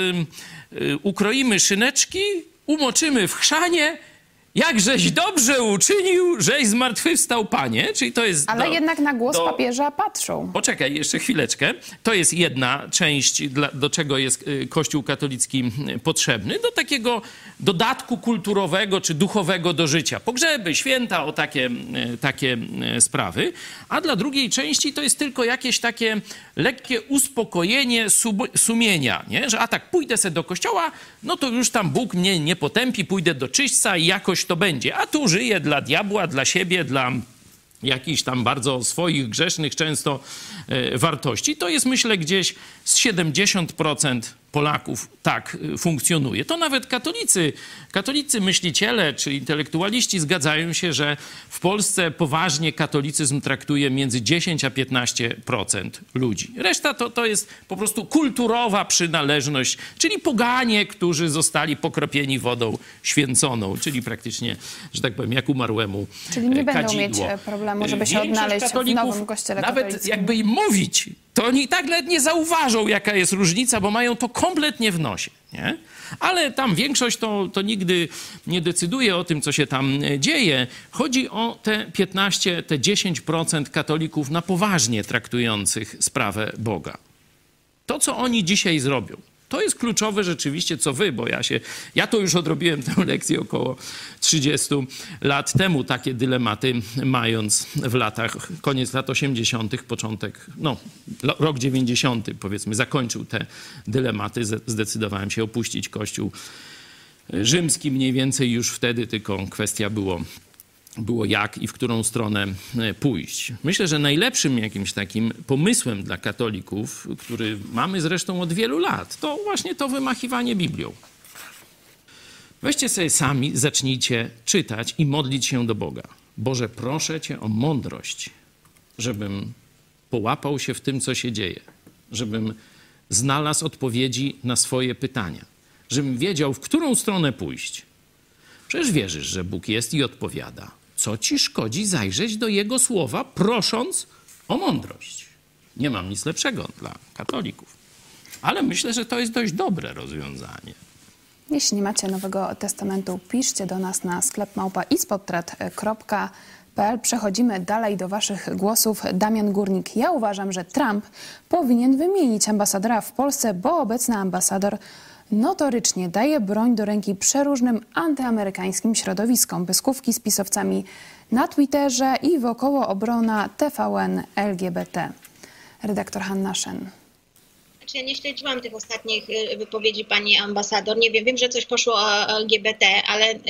S3: Ukroimy szyneczki, umoczymy w chrzanie, jakżeś dobrze uczynił, żeś zmartwychwstał, Panie. Czyli to jest
S1: Ale
S3: do,
S1: jednak na głos
S3: do...
S1: papieża patrzą.
S3: Poczekaj jeszcze chwileczkę. To jest jedna część, dla, do czego jest Kościół katolicki potrzebny. Do takiego dodatku kulturowego czy duchowego do życia. Pogrzeby, święta, o takie, takie sprawy. A dla drugiej części to jest tylko jakieś takie lekkie uspokojenie sumienia. Nie? Że a tak, pójdę sobie do kościoła, no to już tam Bóg mnie nie potępi, pójdę do czyśćca i jakoś to będzie. A tu żyję dla diabła, dla siebie, dla jakichś tam bardzo swoich grzesznych często e, wartości. To jest, myślę, gdzieś z siedemdziesiąt procent Polaków tak funkcjonuje. To nawet katolicy, katolicy myśliciele czy intelektualiści zgadzają się, że w Polsce poważnie katolicyzm traktuje między dziesięć a piętnaście procent ludzi. Reszta to, to jest po prostu kulturowa przynależność, czyli poganie, którzy zostali pokropieni wodą święconą, czyli praktycznie, że tak powiem, jak umarłemu
S1: Czyli nie będą
S3: kadzidło.
S1: mieć problemu, żeby się
S3: Większość
S1: odnaleźć w nowym kościele
S3: nawet
S1: katolickim.
S3: jakby im mówić, to oni i tak nawet nie zauważą, jaka jest różnica, bo mają to kompletnie w nosie, nie? Ale tam większość to, to nigdy nie decyduje o tym, co się tam dzieje. Chodzi o te piętnaście, te dziesięć procent katolików na poważnie traktujących sprawę Boga. To, co oni dzisiaj zrobią, to jest kluczowe rzeczywiście, co wy, bo ja się, ja to już odrobiłem tę lekcję około trzydzieści lat temu, takie dylematy mając w latach, koniec lat osiemdziesiątych, początek, no rok dziewięćdziesiąty powiedzmy, zakończył te dylematy, zdecydowałem się opuścić Kościół rzymski mniej więcej już wtedy, tylko kwestia było było jak i w którą stronę pójść. Myślę, że najlepszym jakimś takim pomysłem dla katolików, który mamy zresztą od wielu lat, to właśnie to wymachiwanie Biblią. Weźcie sobie sami, zacznijcie czytać i modlić się do Boga. Boże, proszę Cię o mądrość, żebym połapał się w tym, co się dzieje, żebym znalazł odpowiedzi na swoje pytania, żebym wiedział, w którą stronę pójść. Przecież wierzysz, że Bóg jest i odpowiada. Co ci szkodzi zajrzeć do Jego słowa, prosząc o mądrość? Nie mam nic lepszego dla katolików. Ale myślę, że to jest dość dobre rozwiązanie.
S1: Jeśli nie macie Nowego Testamentu, piszcie do nas na sklep małpa ispodtrat kropka p l. Przechodzimy dalej do waszych głosów. Damian Górnik. Ja uważam, że Trump powinien wymienić ambasadora w Polsce, bo obecny ambasador notorycznie daje broń do ręki przeróżnym antyamerykańskim środowiskom. Pyskówki z pisowcami na Twitterze i wokoło obrona T V N L G B T. Redaktor Hanna Szen.
S2: Znaczy, ja nie śledziłam tych ostatnich wypowiedzi pani ambasador. Nie wiem, wiem, że coś poszło o L G B T, ale y,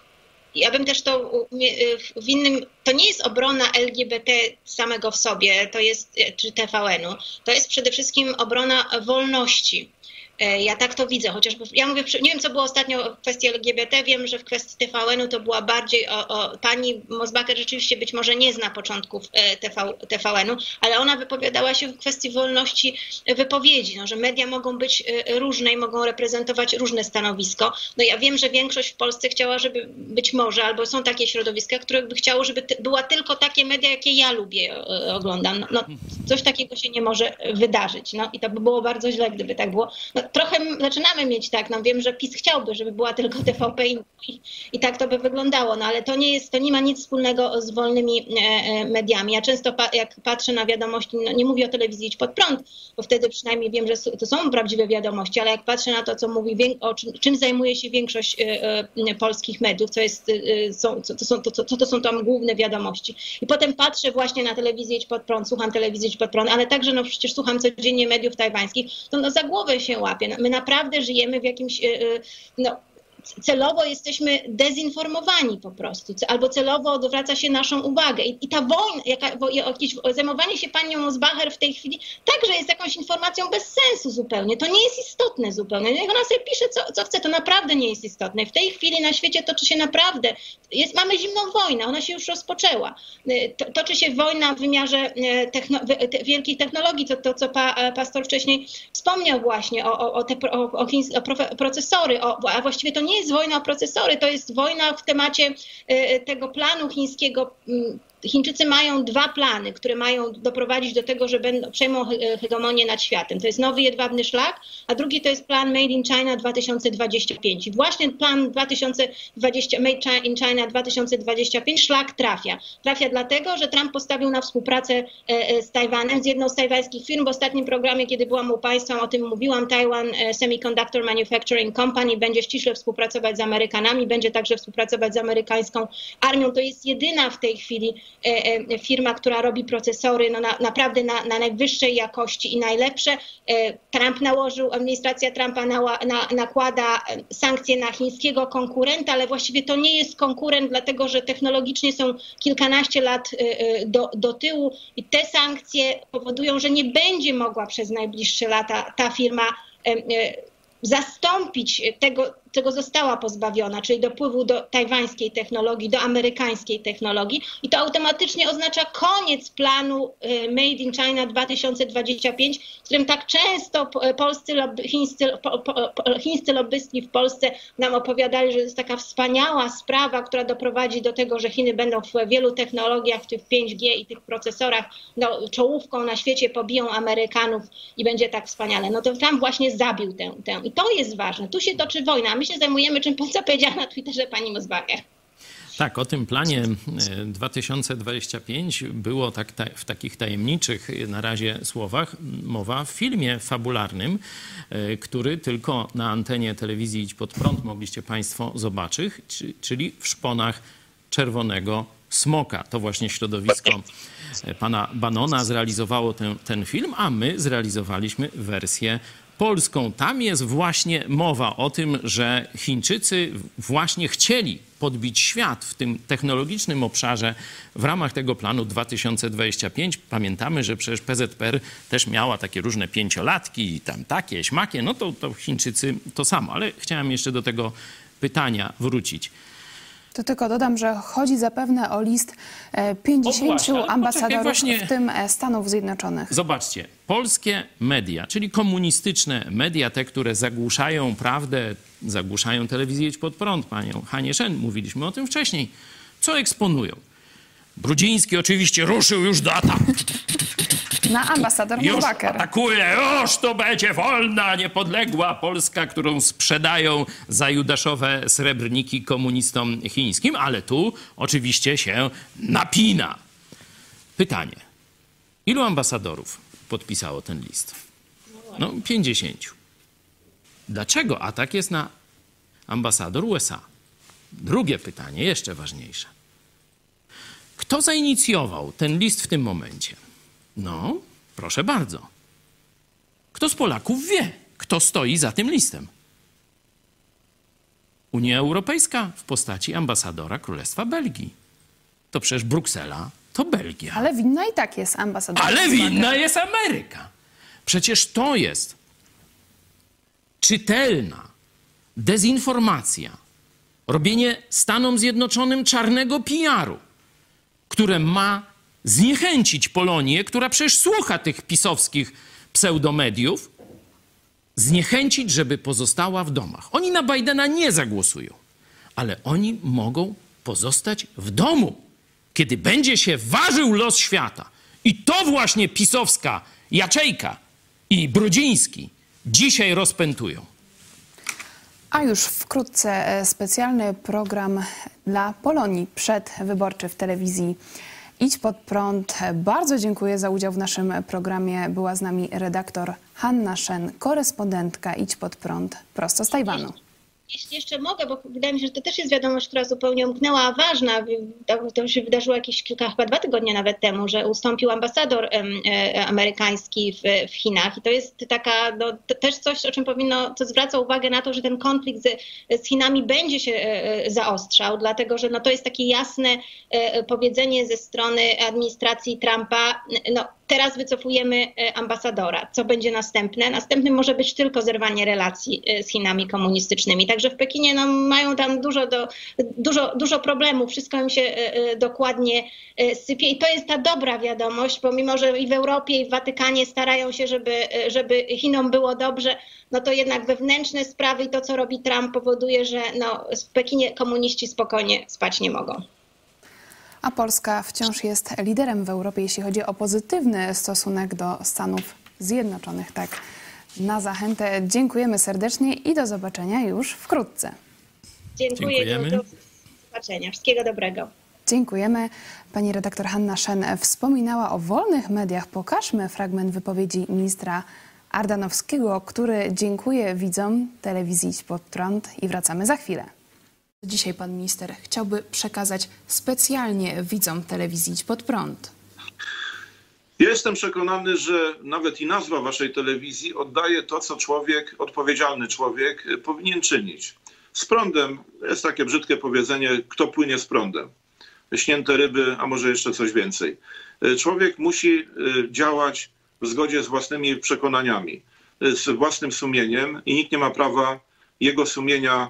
S2: ja bym też to w innym... To nie jest obrona L G B T samego w sobie, to jest, czy T V N u. To jest przede wszystkim obrona wolności. Ja tak to widzę, chociaż ja mówię, nie wiem, co było ostatnio w kwestii L G B T, wiem, że w kwestii T V N u to była bardziej o, o pani Mosbacher rzeczywiście być może nie zna początków T V N u, ale ona wypowiadała się w kwestii wolności wypowiedzi, no, że media mogą być różne i mogą reprezentować różne stanowisko. No ja wiem, że większość w Polsce chciała, żeby być może, albo są takie środowiska, które by chciało, żeby ty, była tylko takie media, jakie ja lubię, oglądam. No, no, coś takiego się nie może wydarzyć, no i to by było bardzo źle, gdyby tak było. No, trochę zaczynamy mieć tak, no wiem, że PiS chciałby, żeby była tylko T V P i, i tak to by wyglądało, no ale to nie jest, to nie ma nic wspólnego z wolnymi e, mediami. Ja często pa, jak patrzę na wiadomości, no nie mówię o telewizji Idź Pod Prąd, bo wtedy przynajmniej wiem, że to są prawdziwe wiadomości, ale jak patrzę na to, co mówi, o czym, czym zajmuje się większość e, e, polskich mediów, co jest, e, są, co, to są, to, to, to są tam główne wiadomości. I potem patrzę właśnie na telewizję Idź Pod Prąd, słucham telewizji Idź Pod Prąd, ale także no przecież słucham codziennie mediów tajwańskich, to no za głowę się łapie. My naprawdę żyjemy w jakimś, no, celowo jesteśmy dezinformowani po prostu, albo celowo odwraca się naszą uwagę. I, i ta wojna, jaka, bo, jakieś, zajmowanie się panią Mosbacher w tej chwili także jest jakąś informacją bez sensu zupełnie. To nie jest istotne zupełnie. Niech ona sobie pisze, co, co chce, to naprawdę nie jest istotne. W tej chwili na świecie toczy się naprawdę, jest, mamy zimną wojnę, ona się już rozpoczęła. To, toczy się wojna w wymiarze techno, te, wielkiej technologii, to, to co pa, pastor wcześniej wspomniał właśnie o, o, o te o, o, o procesory, o, a właściwie to nie jest wojna o procesory, to jest wojna w temacie tego planu chińskiego Chińczycy mają dwa plany, które mają doprowadzić do tego, że będą, przejmą hegemonię nad światem. To jest nowy jedwabny szlak, a drugi to jest plan Made in China dwa tysiące dwadzieścia pięć. I właśnie plan dwa tysiące dwadzieścia, Made in China dwa tysiące dwadzieścia pięć szlak trafia. Trafia dlatego, że Trump postawił na współpracę z Tajwanem, z jedną z tajwańskich firm. W ostatnim programie, kiedy byłam u Państwa, o tym mówiłam, Taiwan Semiconductor Manufacturing Company będzie ściśle współpracować z Amerykanami, będzie także współpracować z amerykańską armią. To jest jedyna w tej chwili firma, która robi procesory no na, naprawdę na, na najwyższej jakości i najlepsze. Trump nałożył, administracja Trumpa na, na, nakłada sankcje na chińskiego konkurenta, ale właściwie to nie jest konkurent, dlatego że technologicznie są kilkanaście lat do, do tyłu i te sankcje powodują, że nie będzie mogła przez najbliższe lata ta firma zastąpić tego, czego została pozbawiona, czyli dopływu do tajwańskiej technologii, do amerykańskiej technologii i to automatycznie oznacza koniec planu Made in China dwa tysiące dwadzieścia pięć, w którym tak często polscy, lobby, chińscy, po, po, chińscy lobbystki w Polsce nam opowiadali, że to jest taka wspaniała sprawa, która doprowadzi do tego, że Chiny będą w wielu technologiach, w tych pięć G i tych procesorach no, czołówką na świecie pobiją Amerykanów i będzie tak wspaniale. No to Trump właśnie zabił tę, tę. I to jest ważne. Tu się toczy wojna. My się zajmujemy, czym co powiedziała na Twitterze pani Mosbacher.
S3: Tak, o tym planie dwa tysiące dwudziestym piątym było tak, ta, w takich tajemniczych na razie słowach mowa w filmie fabularnym, który tylko na antenie telewizji Idź Pod Prąd mogliście Państwo zobaczyć, czyli w szponach czerwonego smoka. To właśnie środowisko pana Bannona zrealizowało ten, ten film, a my zrealizowaliśmy wersję polską. Tam jest właśnie mowa o tym, że Chińczycy właśnie chcieli podbić świat w tym technologicznym obszarze w ramach tego planu dwa tysiące dwudziestego piątego. Pamiętamy, że przecież P Z P R też miała takie różne pięciolatki i tam takie, śmakie, no to, to Chińczycy to samo. Ale chciałem jeszcze do tego pytania wrócić.
S1: To tylko dodam, że chodzi zapewne o list pięćdziesięciu
S3: o
S1: ambasadorów,
S3: właśnie,
S1: w tym Stanów Zjednoczonych.
S3: Zobaczcie, polskie media, czyli komunistyczne media, te, które zagłuszają prawdę, zagłuszają telewizję Idź Pod Prąd, panią Hanię Szen, mówiliśmy o tym wcześniej. Co eksponują? Brudziński oczywiście ruszył już do ataku.
S1: Na ambasador
S3: Już
S1: Mosbacher.
S3: atakuje, już to będzie wolna, niepodległa Polska, którą sprzedają za judaszowe srebrniki komunistom chińskim, ale tu oczywiście się napina. Pytanie. Ilu ambasadorów podpisało ten list? No, pięćdziesięciu. Dlaczego atak jest na ambasador U S A? Drugie pytanie, jeszcze ważniejsze. Kto zainicjował ten list w tym momencie? No, proszę bardzo. Kto z Polaków wie, kto stoi za tym listem? Unia Europejska w postaci ambasadora Królestwa Belgii. To przecież Bruksela to Belgia.
S1: Ale winna i tak jest ambasador.
S3: Ale winna jest Ameryka. Przecież to jest czytelna dezinformacja, robienie Stanom Zjednoczonym czarnego P R-u, które ma zniechęcić Polonię, która przecież słucha tych pisowskich pseudomediów, zniechęcić, żeby pozostała w domach. Oni na Bidena nie zagłosują, ale oni mogą pozostać w domu, kiedy będzie się ważył los świata. I to właśnie pisowska Jaczejka i Brudziński dzisiaj rozpętują.
S1: A już wkrótce specjalny program dla Polonii przedwyborczy w telewizji Idź Pod Prąd. Bardzo dziękuję za udział w naszym programie. Była z nami redaktor Hanna Szen, korespondentka Idź Pod Prąd prosto z Tajwanu.
S2: Jeśli jeszcze mogę, bo wydaje mi się, że to też jest wiadomość, która zupełnie umknęła, a ważna. To się wydarzyło jakieś kilka, chyba dwa tygodnie nawet temu, że ustąpił ambasador amerykański w, w Chinach. I to jest taka, no, to też coś, o czym powinno, co zwraca uwagę na to, że ten konflikt z, z Chinami będzie się zaostrzał, dlatego że no, to jest takie jasne powiedzenie ze strony administracji Trumpa, no, teraz wycofujemy ambasadora. Co będzie następne? Następnym może być tylko zerwanie relacji z Chinami komunistycznymi. Także w Pekinie no, mają tam dużo, do, dużo, dużo problemów. Wszystko im się dokładnie sypie. I to jest ta dobra wiadomość, pomimo że i w Europie, i w Watykanie starają się, żeby, żeby Chinom było dobrze, no to jednak wewnętrzne sprawy i to, co robi Trump, powoduje, że no, w Pekinie komuniści spokojnie spać nie mogą.
S1: a Polska wciąż jest liderem w Europie, jeśli chodzi o pozytywny stosunek do Stanów Zjednoczonych. Tak, na zachętę dziękujemy serdecznie i do zobaczenia już wkrótce.
S2: Dziękuję.
S3: Dziękujemy.
S2: Do zobaczenia. Wszystkiego dobrego.
S1: Dziękujemy. Pani redaktor Hanna Szen wspominała o wolnych mediach. Pokażmy fragment wypowiedzi ministra Ardanowskiego, który dziękuję widzom telewizji Idź Pod Prąd i wracamy za chwilę. Dzisiaj pan minister chciałby przekazać specjalnie widzom telewizji Idź Pod Prąd.
S4: Jestem przekonany, że nawet i nazwa waszej telewizji oddaje to, co człowiek, odpowiedzialny człowiek powinien czynić. Z prądem, jest takie brzydkie powiedzenie, kto płynie z prądem. Śnięte ryby, a może jeszcze coś więcej. Człowiek musi działać w zgodzie z własnymi przekonaniami, z własnym sumieniem i nikt nie ma prawa jego sumienia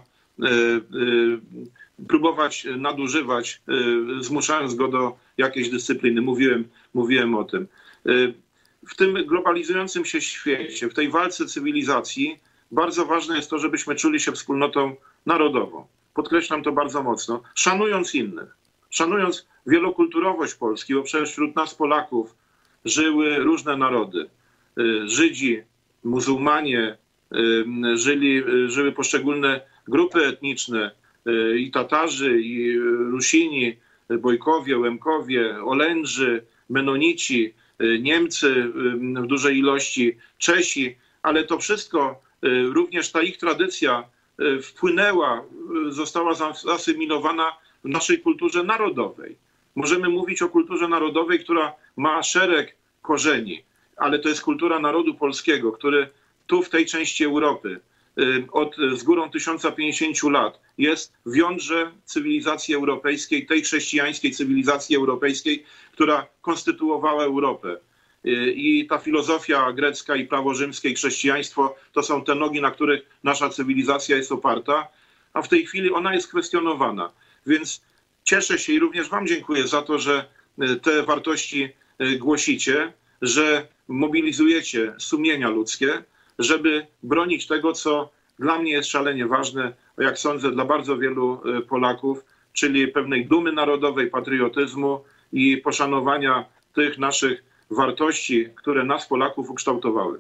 S4: próbować nadużywać, zmuszając go do jakiejś dyscypliny. Mówiłem, mówiłem o tym. W tym globalizującym się świecie, w tej walce cywilizacji bardzo ważne jest to, żebyśmy czuli się wspólnotą narodową. Podkreślam to bardzo mocno. Szanując innych, szanując wielokulturowość Polski, bo przecież wśród nas Polaków żyły różne narody. Żydzi, muzułmanie, żyli, żyły poszczególne grupy etniczne, i Tatarzy, i Rusini, Bojkowie, Łemkowie, Olędrzy, Menonici, Niemcy w dużej ilości, Czesi, ale to wszystko, również ta ich tradycja wpłynęła, została zasymilowana w naszej kulturze narodowej. Możemy mówić o kulturze narodowej, która ma szereg korzeni, ale to jest kultura narodu polskiego, który tu w tej części Europy od z górą tysiąca pięćdziesięciu lat jest w jądrze cywilizacji europejskiej, tej chrześcijańskiej cywilizacji europejskiej, która konstytuowała Europę. I ta filozofia grecka i prawo rzymskie i chrześcijaństwo to są te nogi, na których nasza cywilizacja jest oparta, a w tej chwili ona jest kwestionowana. Więc cieszę się i również wam dziękuję za to, że te wartości głosicie, że mobilizujecie sumienia ludzkie, żeby bronić tego, co dla mnie jest szalenie ważne, jak sądzę, dla bardzo wielu Polaków, czyli pewnej dumy narodowej, patriotyzmu i poszanowania tych naszych wartości, które nas, Polaków, ukształtowały.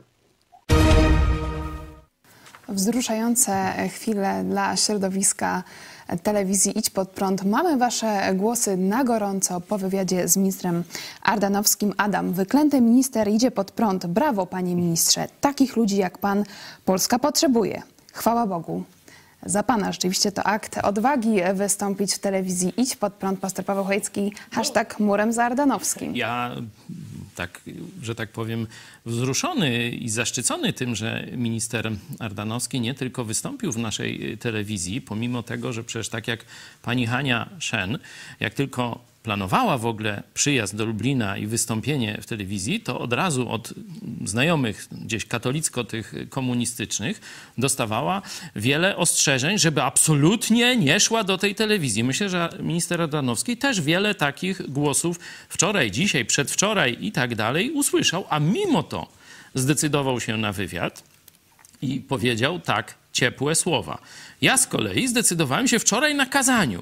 S1: Wzruszające chwile dla środowiska telewizji Idź Pod Prąd. Mamy wasze głosy na gorąco po wywiadzie z ministrem Ardanowskim. Adam, wyklęty minister idzie pod prąd. Brawo, panie ministrze. Takich ludzi jak pan Polska potrzebuje. Chwała Bogu. Za pana rzeczywiście to akt odwagi wystąpić w telewizji Idź Pod Prąd. Pastor Paweł Chojecki, hashtag murem za Ardanowskim.
S3: Ja, tak, że tak powiem, wzruszony i zaszczycony tym, że minister Ardanowski nie tylko wystąpił w naszej telewizji, pomimo tego, że przecież tak jak pani Hania Szen, jak tylko planowała w ogóle przyjazd do Lublina i wystąpienie w telewizji, to od razu od znajomych gdzieś katolicko tych komunistycznych dostawała wiele ostrzeżeń, żeby absolutnie nie szła do tej telewizji. Myślę, że minister Ardanowski też wiele takich głosów wczoraj, dzisiaj, przedwczoraj i tak dalej usłyszał, a mimo to zdecydował się na wywiad i powiedział tak ciepłe słowa. Ja z kolei zdecydowałem się wczoraj na kazaniu,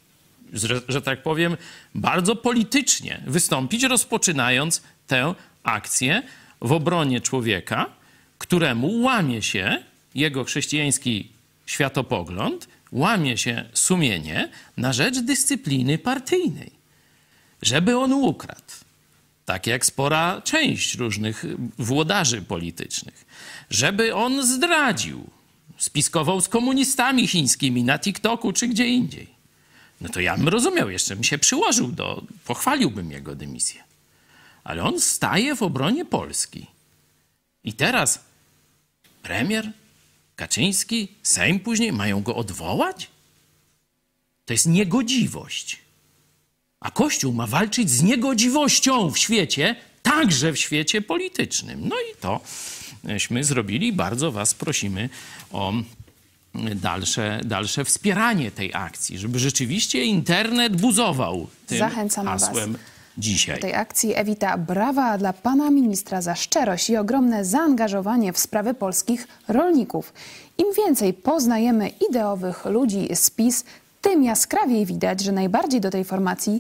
S3: Że, że tak powiem, bardzo politycznie wystąpić, rozpoczynając tę akcję w obronie człowieka, któremu łamie się jego chrześcijański światopogląd, łamie się sumienie na rzecz dyscypliny partyjnej. Żeby on ukradł, tak jak spora część różnych włodarzy politycznych, żeby on zdradził, spiskował z komunistami chińskimi na TikToku czy gdzie indziej, no to ja bym rozumiał, jeszcze bym się przyłożył do, pochwaliłbym jego dymisję. Ale on staje w obronie Polski. I teraz premier, Kaczyński, Sejm później mają go odwołać? To jest niegodziwość. A Kościół ma walczyć z niegodziwością w świecie, także w świecie politycznym. No i tośmy zrobili. Bardzo was prosimy o dalsze, dalsze wspieranie tej akcji, żeby rzeczywiście internet buzował tym
S1: Zachęcam
S3: hasłem
S1: was
S3: dzisiaj.
S1: do tej akcji. Ewita, brawa dla pana ministra za szczerość i ogromne zaangażowanie w sprawy polskich rolników. Im więcej poznajemy ideowych ludzi z PiS, tym jaskrawiej widać, że najbardziej do tej formacji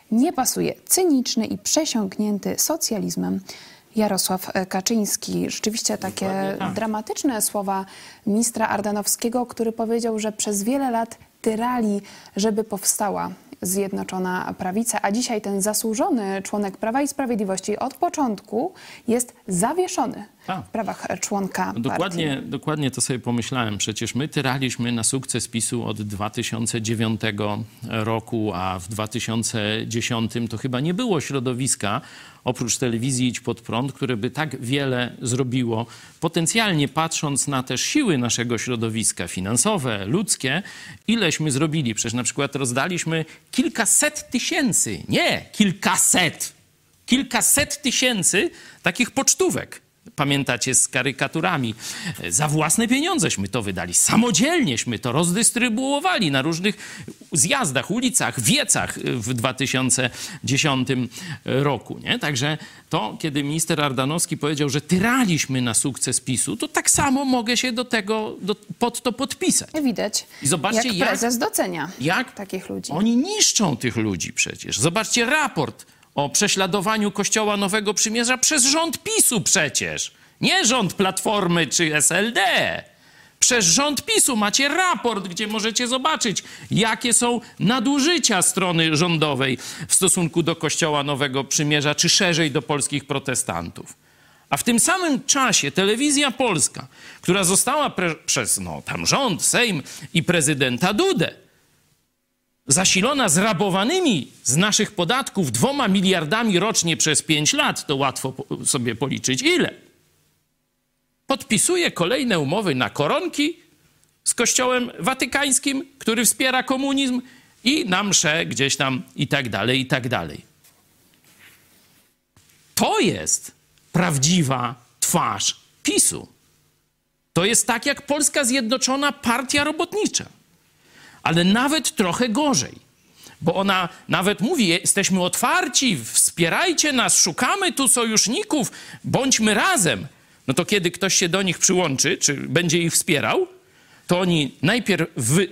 S1: nie pasuje. Cyniczny i przesiąknięty socjalizmem Jarosław Kaczyński. Rzeczywiście takie tak. dramatyczne słowa ministra Ardanowskiego, który powiedział, że przez wiele lat tyrali, żeby powstała Zjednoczona Prawica, a dzisiaj ten zasłużony członek Prawa i Sprawiedliwości od początku jest zawieszony a. w prawach członka
S3: dokładnie,
S1: partii.
S3: Dokładnie to sobie pomyślałem. Przecież my tyraliśmy na sukces PiSu od dwa tysiące dziewiątego roku, a w dwa tysiące dziesiątym to chyba nie było środowiska, oprócz telewizji Idź Pod Prąd, które by tak wiele zrobiło, potencjalnie patrząc na też siły naszego środowiska finansowe, ludzkie, ileśmy zrobili. Przecież na przykład rozdaliśmy kilkaset tysięcy, nie kilkaset, kilkaset tysięcy takich pocztówek. Pamiętacie, z karykaturami. Za własne pieniądześmy to wydali. Samodzielnieśmy to rozdystrybuowali na różnych zjazdach, ulicach, wiecach w dwa tysiące dziesiątym roku. Nie? Także to, kiedy minister Ardanowski powiedział, że tyraliśmy na sukces PiSu, to tak samo mogę się do tego, do, pod to podpisać.
S1: Widać,
S3: I zobaczcie,
S1: jak prezes
S3: jak,
S1: docenia
S3: jak
S1: takich ludzi.
S3: Oni niszczą tych ludzi przecież. Zobaczcie raport o prześladowaniu Kościoła Nowego Przymierza przez rząd PiSu przecież. Nie rząd Platformy czy S L D. Przez rząd PiSu macie raport, gdzie możecie zobaczyć, jakie są nadużycia strony rządowej w stosunku do Kościoła Nowego Przymierza, czy szerzej do polskich protestantów. A w tym samym czasie Telewizja Polska, która została pre- przez no, tam rząd, Sejm i prezydenta Dudę, zasilona zrabowanymi z naszych podatków dwoma miliardami rocznie przez pięć lat, to łatwo sobie policzyć ile, podpisuje kolejne umowy na koronki z Kościołem Watykańskim, który wspiera komunizm, i na msze gdzieś tam i tak dalej, i tak dalej. To jest prawdziwa twarz PiSu. To jest tak jak Polska Zjednoczona Partia Robotnicza. Ale nawet trochę gorzej, bo ona nawet mówi, jesteśmy otwarci, wspierajcie nas, szukamy tu sojuszników, bądźmy razem. No to kiedy ktoś się do nich przyłączy, czy będzie ich wspierał, to oni najpierw wy,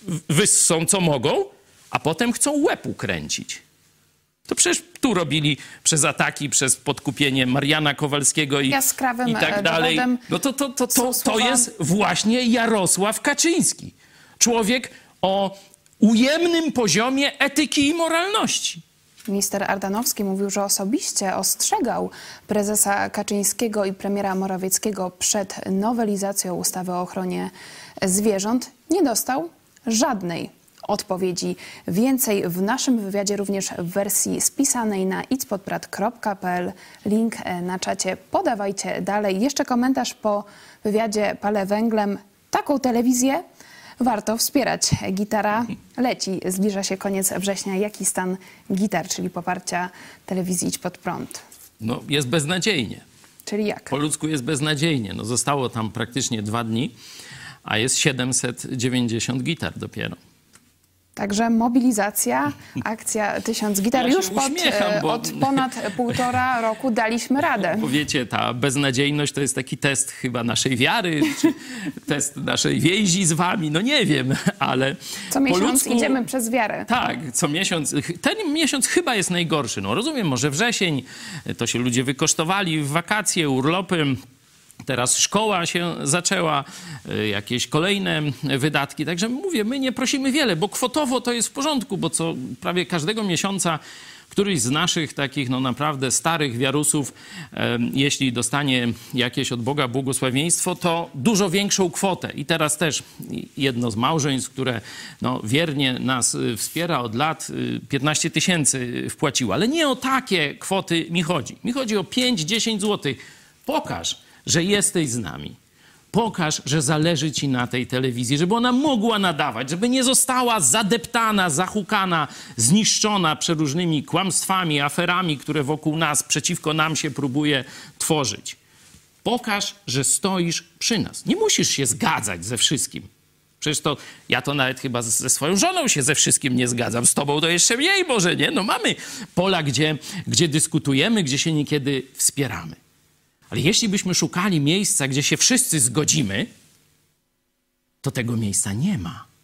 S3: wyssą co mogą, a potem chcą łeb ukręcić. To przecież tu robili przez ataki, przez podkupienie Mariana Kowalskiego i, i tak dalej. No to, to, to, to, to jest właśnie Jarosław Kaczyński. Człowiek o ujemnym poziomie etyki i moralności.
S1: Minister Ardanowski mówił, że osobiście ostrzegał prezesa Kaczyńskiego i premiera Morawieckiego przed nowelizacją ustawy o ochronie zwierząt. Nie dostał żadnej odpowiedzi. Więcej w naszym wywiadzie, również w wersji spisanej na idźpodprad kropka p l. Link na czacie. Podawajcie dalej. Jeszcze komentarz po wywiadzie Palę węglem. Taką telewizję warto wspierać. Gitara leci. Zbliża się koniec września. Jaki stan gitar, czyli poparcia telewizji Idź Pod Prąd?
S3: No, jest beznadziejnie.
S1: Czyli jak?
S3: Po ludzku jest beznadziejnie. No, zostało tam praktycznie dwa dni, a jest siedemset dziewięćdziesiąt gitar dopiero.
S1: Także mobilizacja, akcja Tysiąc Gitar.
S3: Ja
S1: już pod,
S3: bo...
S1: od ponad półtora roku daliśmy radę.
S3: Bo wiecie, ta beznadziejność to jest taki test chyba naszej wiary, czy test naszej więzi z wami, no nie wiem, ale
S1: co miesiąc
S3: po ludzku,
S1: idziemy przez wiarę.
S3: Tak, co miesiąc. Ten miesiąc chyba jest najgorszy. No rozumiem, może wrzesień, to się ludzie wykosztowali w wakacje, urlopy. Teraz szkoła się zaczęła, jakieś kolejne wydatki. Także mówię, my nie prosimy wiele, bo kwotowo to jest w porządku, bo co prawie każdego miesiąca któryś z naszych takich no naprawdę starych wiarusów, e, jeśli dostanie jakieś od Boga błogosławieństwo, to dużo większą kwotę. I teraz też jedno z małżeństw, które no, wiernie nas wspiera od lat, piętnaście tysięcy wpłaciło. Ale nie o takie kwoty mi chodzi. Mi chodzi o pięć dziesięć złotych. Pokaż, że jesteś z nami. Pokaż, że zależy ci na tej telewizji, żeby ona mogła nadawać, żeby nie została zadeptana, zahukana, zniszczona przeróżnymi kłamstwami, aferami, które wokół nas, przeciwko nam się próbuje tworzyć. Pokaż, że stoisz przy nas. Nie musisz się zgadzać ze wszystkim. Przecież to, ja to nawet chyba ze swoją żoną się ze wszystkim nie zgadzam. Z tobą to jeszcze mniej może, nie? No mamy pola, gdzie, gdzie dyskutujemy, gdzie się niekiedy wspieramy. Ale jeśli byśmy szukali miejsca, gdzie się wszyscy zgodzimy, to tego miejsca nie ma.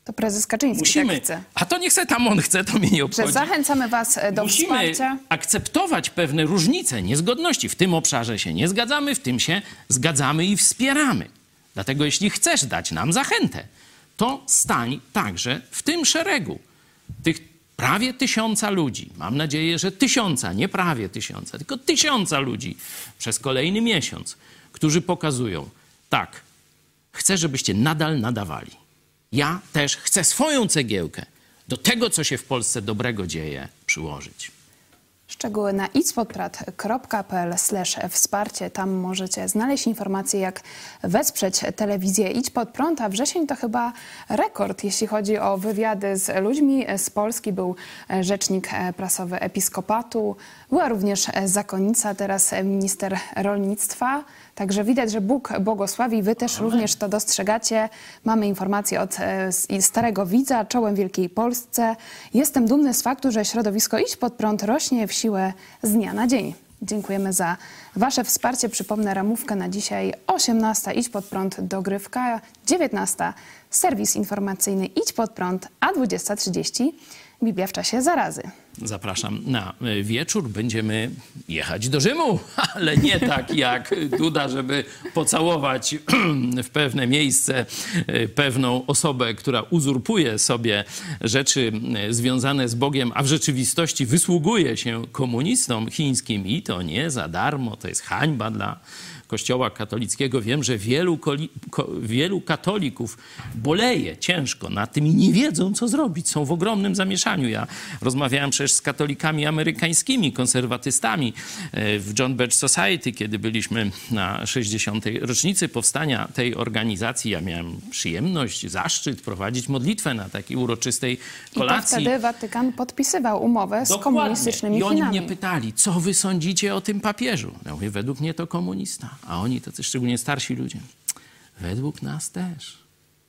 S1: To prezes Kaczyński
S3: Musimy,
S1: tak chce.
S3: A to nie chce, tam on chce, to mnie nie obchodzi.
S1: Że zachęcamy was do
S3: Musimy
S1: wsparcia.
S3: akceptować pewne różnice, niezgodności. W tym obszarze się nie zgadzamy, w tym się zgadzamy i wspieramy. Dlatego jeśli chcesz dać nam zachętę, to stań także w tym szeregu tych prawie tysiąca ludzi. Mam nadzieję, że tysiąca, nie prawie tysiąca, tylko tysiąca ludzi przez kolejny miesiąc, którzy pokazują, tak, chcę, żebyście nadal nadawali. Ja też chcę swoją cegiełkę do tego, co się w Polsce dobrego dzieje, przyłożyć.
S1: Szczegóły na idźspodprat kropka p l slash wsparcie. Tam możecie znaleźć informacje, jak wesprzeć telewizję Idź Pod Prąd, a wrzesień to chyba rekord, jeśli chodzi o wywiady z ludźmi z Polski. Był rzecznik prasowy Episkopatu, była również zakonnica, teraz minister rolnictwa. Także widać, że Bóg błogosławi. Wy też również to dostrzegacie. Mamy informacje od e, Starego Widza, czołem Wielkiej Polsce. Jestem dumny z faktu, że środowisko Idź Pod Prąd rośnie w siłę z dnia na dzień. Dziękujemy za wasze wsparcie. Przypomnę ramówkę na dzisiaj. osiemnasta Idź Pod Prąd dogrywka, dziewiętnasta serwis informacyjny Idź Pod Prąd, a dwudziesta trzydzieści Biblia w czasie zarazy.
S3: Zapraszam na wieczór. Będziemy jechać do Rzymu, ale nie tak jak Duda, żeby pocałować w pewne miejsce pewną osobę, która uzurpuje sobie rzeczy związane z Bogiem, a w rzeczywistości wysługuje się komunistom chińskim i to nie za darmo. To jest hańba dla Kościoła katolickiego. Wiem, że wielu, ko, wielu katolików boleje ciężko nad tym i nie wiedzą, co zrobić. Są w ogromnym zamieszaniu. Ja rozmawiałem przecież z katolikami amerykańskimi, konserwatystami w John Birch Society, kiedy byliśmy na sześćdziesiątej rocznicy powstania tej organizacji. Ja miałem przyjemność, zaszczyt prowadzić modlitwę na takiej uroczystej kolacji.
S1: I to wtedy Watykan podpisywał umowę z
S3: Dokładnie.
S1: komunistycznymi
S3: I oni
S1: Chinami.
S3: mnie pytali, co wy sądzicie o tym papieżu? Ja mówię, według mnie to komunista. A oni, tacy szczególnie starsi ludzie, według nas też.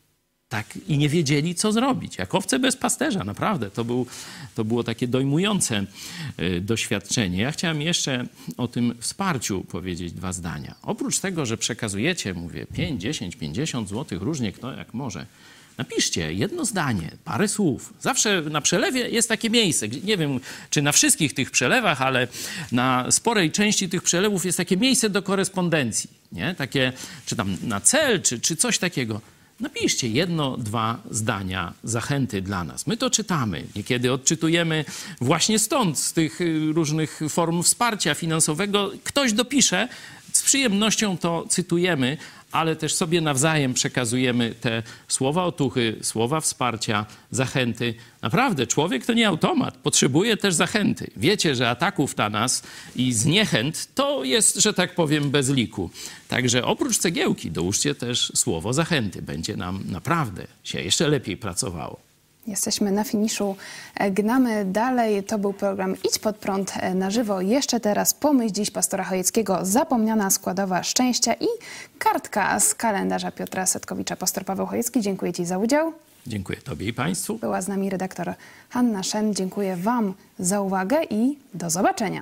S3: Tak i nie wiedzieli, co zrobić. Jak owce bez pasterza, naprawdę. To, był, to było takie dojmujące y, doświadczenie. Ja chciałem jeszcze o tym wsparciu powiedzieć dwa zdania. Oprócz tego, że przekazujecie, mówię, pięć, dziesięć, pięćdziesiąt złotych, różnie kto jak może, napiszcie jedno zdanie, parę słów. Zawsze na przelewie jest takie miejsce. Nie wiem, czy na wszystkich tych przelewach, ale na sporej części tych przelewów jest takie miejsce do korespondencji. Nie? Takie, czy tam na cel, czy, czy coś takiego. Napiszcie jedno, dwa zdania zachęty dla nas. My to czytamy. Niekiedy odczytujemy właśnie stąd, z tych różnych form wsparcia finansowego. Ktoś dopisze, z przyjemnością to cytujemy, ale też sobie nawzajem przekazujemy te słowa otuchy, słowa wsparcia, zachęty. Naprawdę, człowiek to nie automat, potrzebuje też zachęty. Wiecie, że ataków na nas i zniechęt to jest, że tak powiem, bez liku. Także oprócz cegiełki dołóżcie też słowo zachęty. Będzie nam naprawdę się jeszcze lepiej pracowało.
S1: Jesteśmy na finiszu, gnamy dalej. To był program Idź Pod Prąd na żywo. Jeszcze teraz pomyśl dziś pastora Chojeckiego, zapomniana składowa szczęścia i kartka z kalendarza Piotra Setkowicza. Pastor Paweł Chojecki, dziękuję ci za udział.
S3: Dziękuję tobie i państwu.
S1: Była z nami redaktor Hanna Szen. Dziękuję wam za uwagę i do zobaczenia.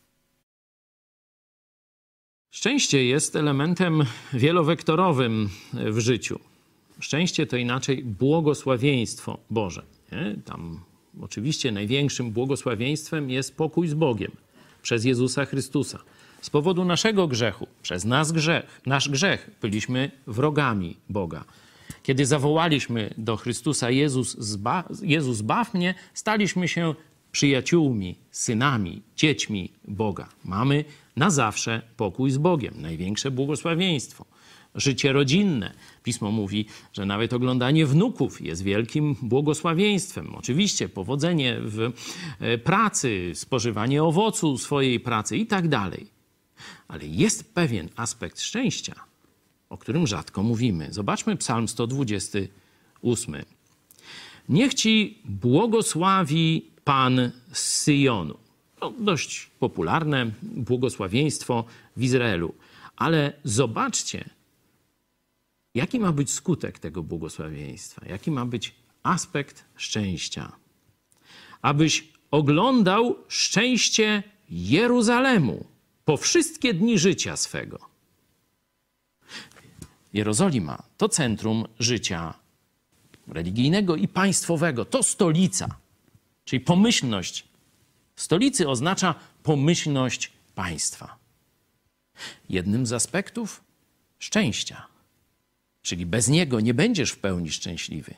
S3: Szczęście jest elementem wielowektorowym w życiu. Szczęście to inaczej błogosławieństwo Boże. Nie? Tam oczywiście największym błogosławieństwem jest pokój z Bogiem przez Jezusa Chrystusa. Z powodu naszego grzechu, przez nas grzech, nasz grzech, byliśmy wrogami Boga. Kiedy zawołaliśmy do Chrystusa Jezus, zba, Jezus baw mnie, staliśmy się przyjaciółmi, synami, dziećmi Boga. Mamy na zawsze pokój z Bogiem, największe błogosławieństwo. Życie rodzinne. Pismo mówi, że nawet oglądanie wnuków jest wielkim błogosławieństwem. Oczywiście powodzenie w pracy, spożywanie owocu swojej pracy i tak dalej. Ale jest pewien aspekt szczęścia, o którym rzadko mówimy. Zobaczmy Psalm sto dwudziesty ósmy. Niech ci błogosławi Pan z Syjonu. To dość popularne błogosławieństwo w Izraelu. Ale zobaczcie, jaki ma być skutek tego błogosławieństwa? Jaki ma być aspekt szczęścia? Abyś oglądał szczęście Jeruzalemu po wszystkie dni życia swego. Jerozolima to centrum życia religijnego i państwowego. To stolica, czyli pomyślność stolicy oznacza pomyślność państwa. Jednym z aspektów szczęścia, czyli bez niego nie będziesz w pełni szczęśliwy,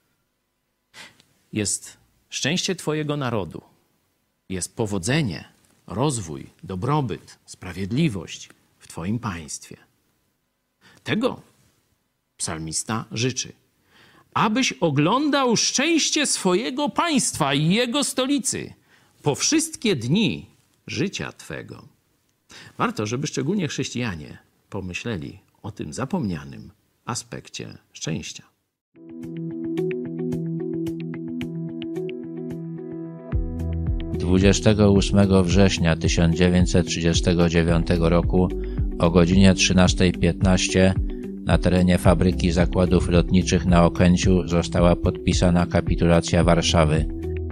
S3: jest szczęście twojego narodu, jest powodzenie, rozwój, dobrobyt, sprawiedliwość w twoim państwie. Tego psalmista życzy. Abyś oglądał szczęście swojego państwa i jego stolicy po wszystkie dni życia twego. Warto, żeby szczególnie chrześcijanie pomyśleli o tym zapomnianym aspekcie szczęścia.
S7: dwudziestego ósmego września tysiąc dziewięćset trzydziestego dziewiątego roku o godzinie trzynastej piętnaście na terenie fabryki zakładów lotniczych na Okęciu została podpisana kapitulacja Warszawy.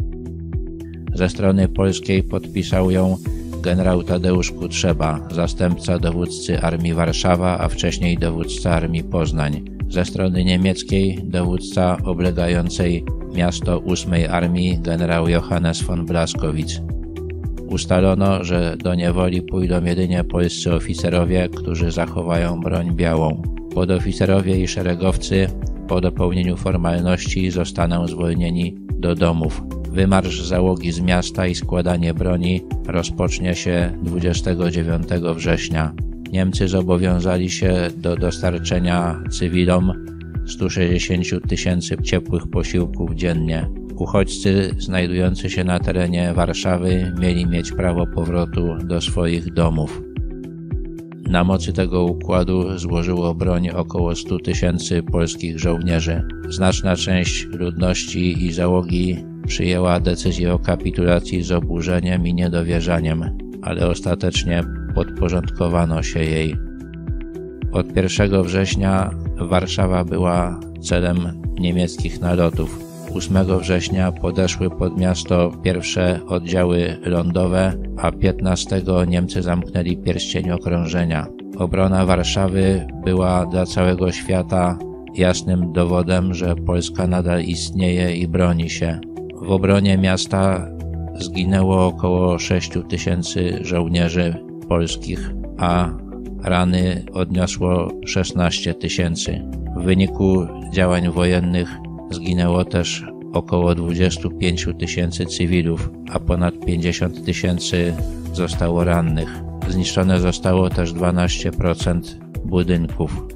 S7: Ze strony polskiej podpisał ją generał Tadeusz Kutrzeba, zastępca dowódcy Armii Warszawa, a wcześniej dowódca Armii Poznań. Ze strony niemieckiej dowódca oblegającej miasto ósmej Armii generał Johannes von Blaskowitz. Ustalono, że do niewoli pójdą jedynie polscy oficerowie, którzy zachowają broń białą. Podoficerowie i szeregowcy po dopełnieniu formalności zostaną zwolnieni do domów. Wymarsz załogi z miasta i składanie broni rozpocznie się dwudziestego dziewiątego września. Niemcy zobowiązali się do dostarczenia cywilom stu sześćdziesięciu tysięcy ciepłych posiłków dziennie. Uchodźcy znajdujący się na terenie Warszawy mieli mieć prawo powrotu do swoich domów. Na mocy tego układu złożyło broń około stu tysięcy polskich żołnierzy. Znaczna część ludności i załogi przyjęła decyzję o kapitulacji z oburzeniem i niedowierzaniem, ale ostatecznie podporządkowano się jej. Od pierwszego września Warszawa była celem niemieckich nalotów. ósmego września podeszły pod miasto pierwsze oddziały lądowe, a piętnastego Niemcy zamknęli pierścień okrążenia. Obrona Warszawy była dla całego świata jasnym dowodem, że Polska nadal istnieje i broni się. W obronie miasta zginęło około sześciu tysięcy żołnierzy polskich, a rany odniosło szesnaście tysięcy. W wyniku działań wojennych zginęło też około dwadzieścia pięć tysięcy cywilów, a ponad pięćdziesiąt tysięcy zostało rannych. Zniszczone zostało też dwanaście procent budynków.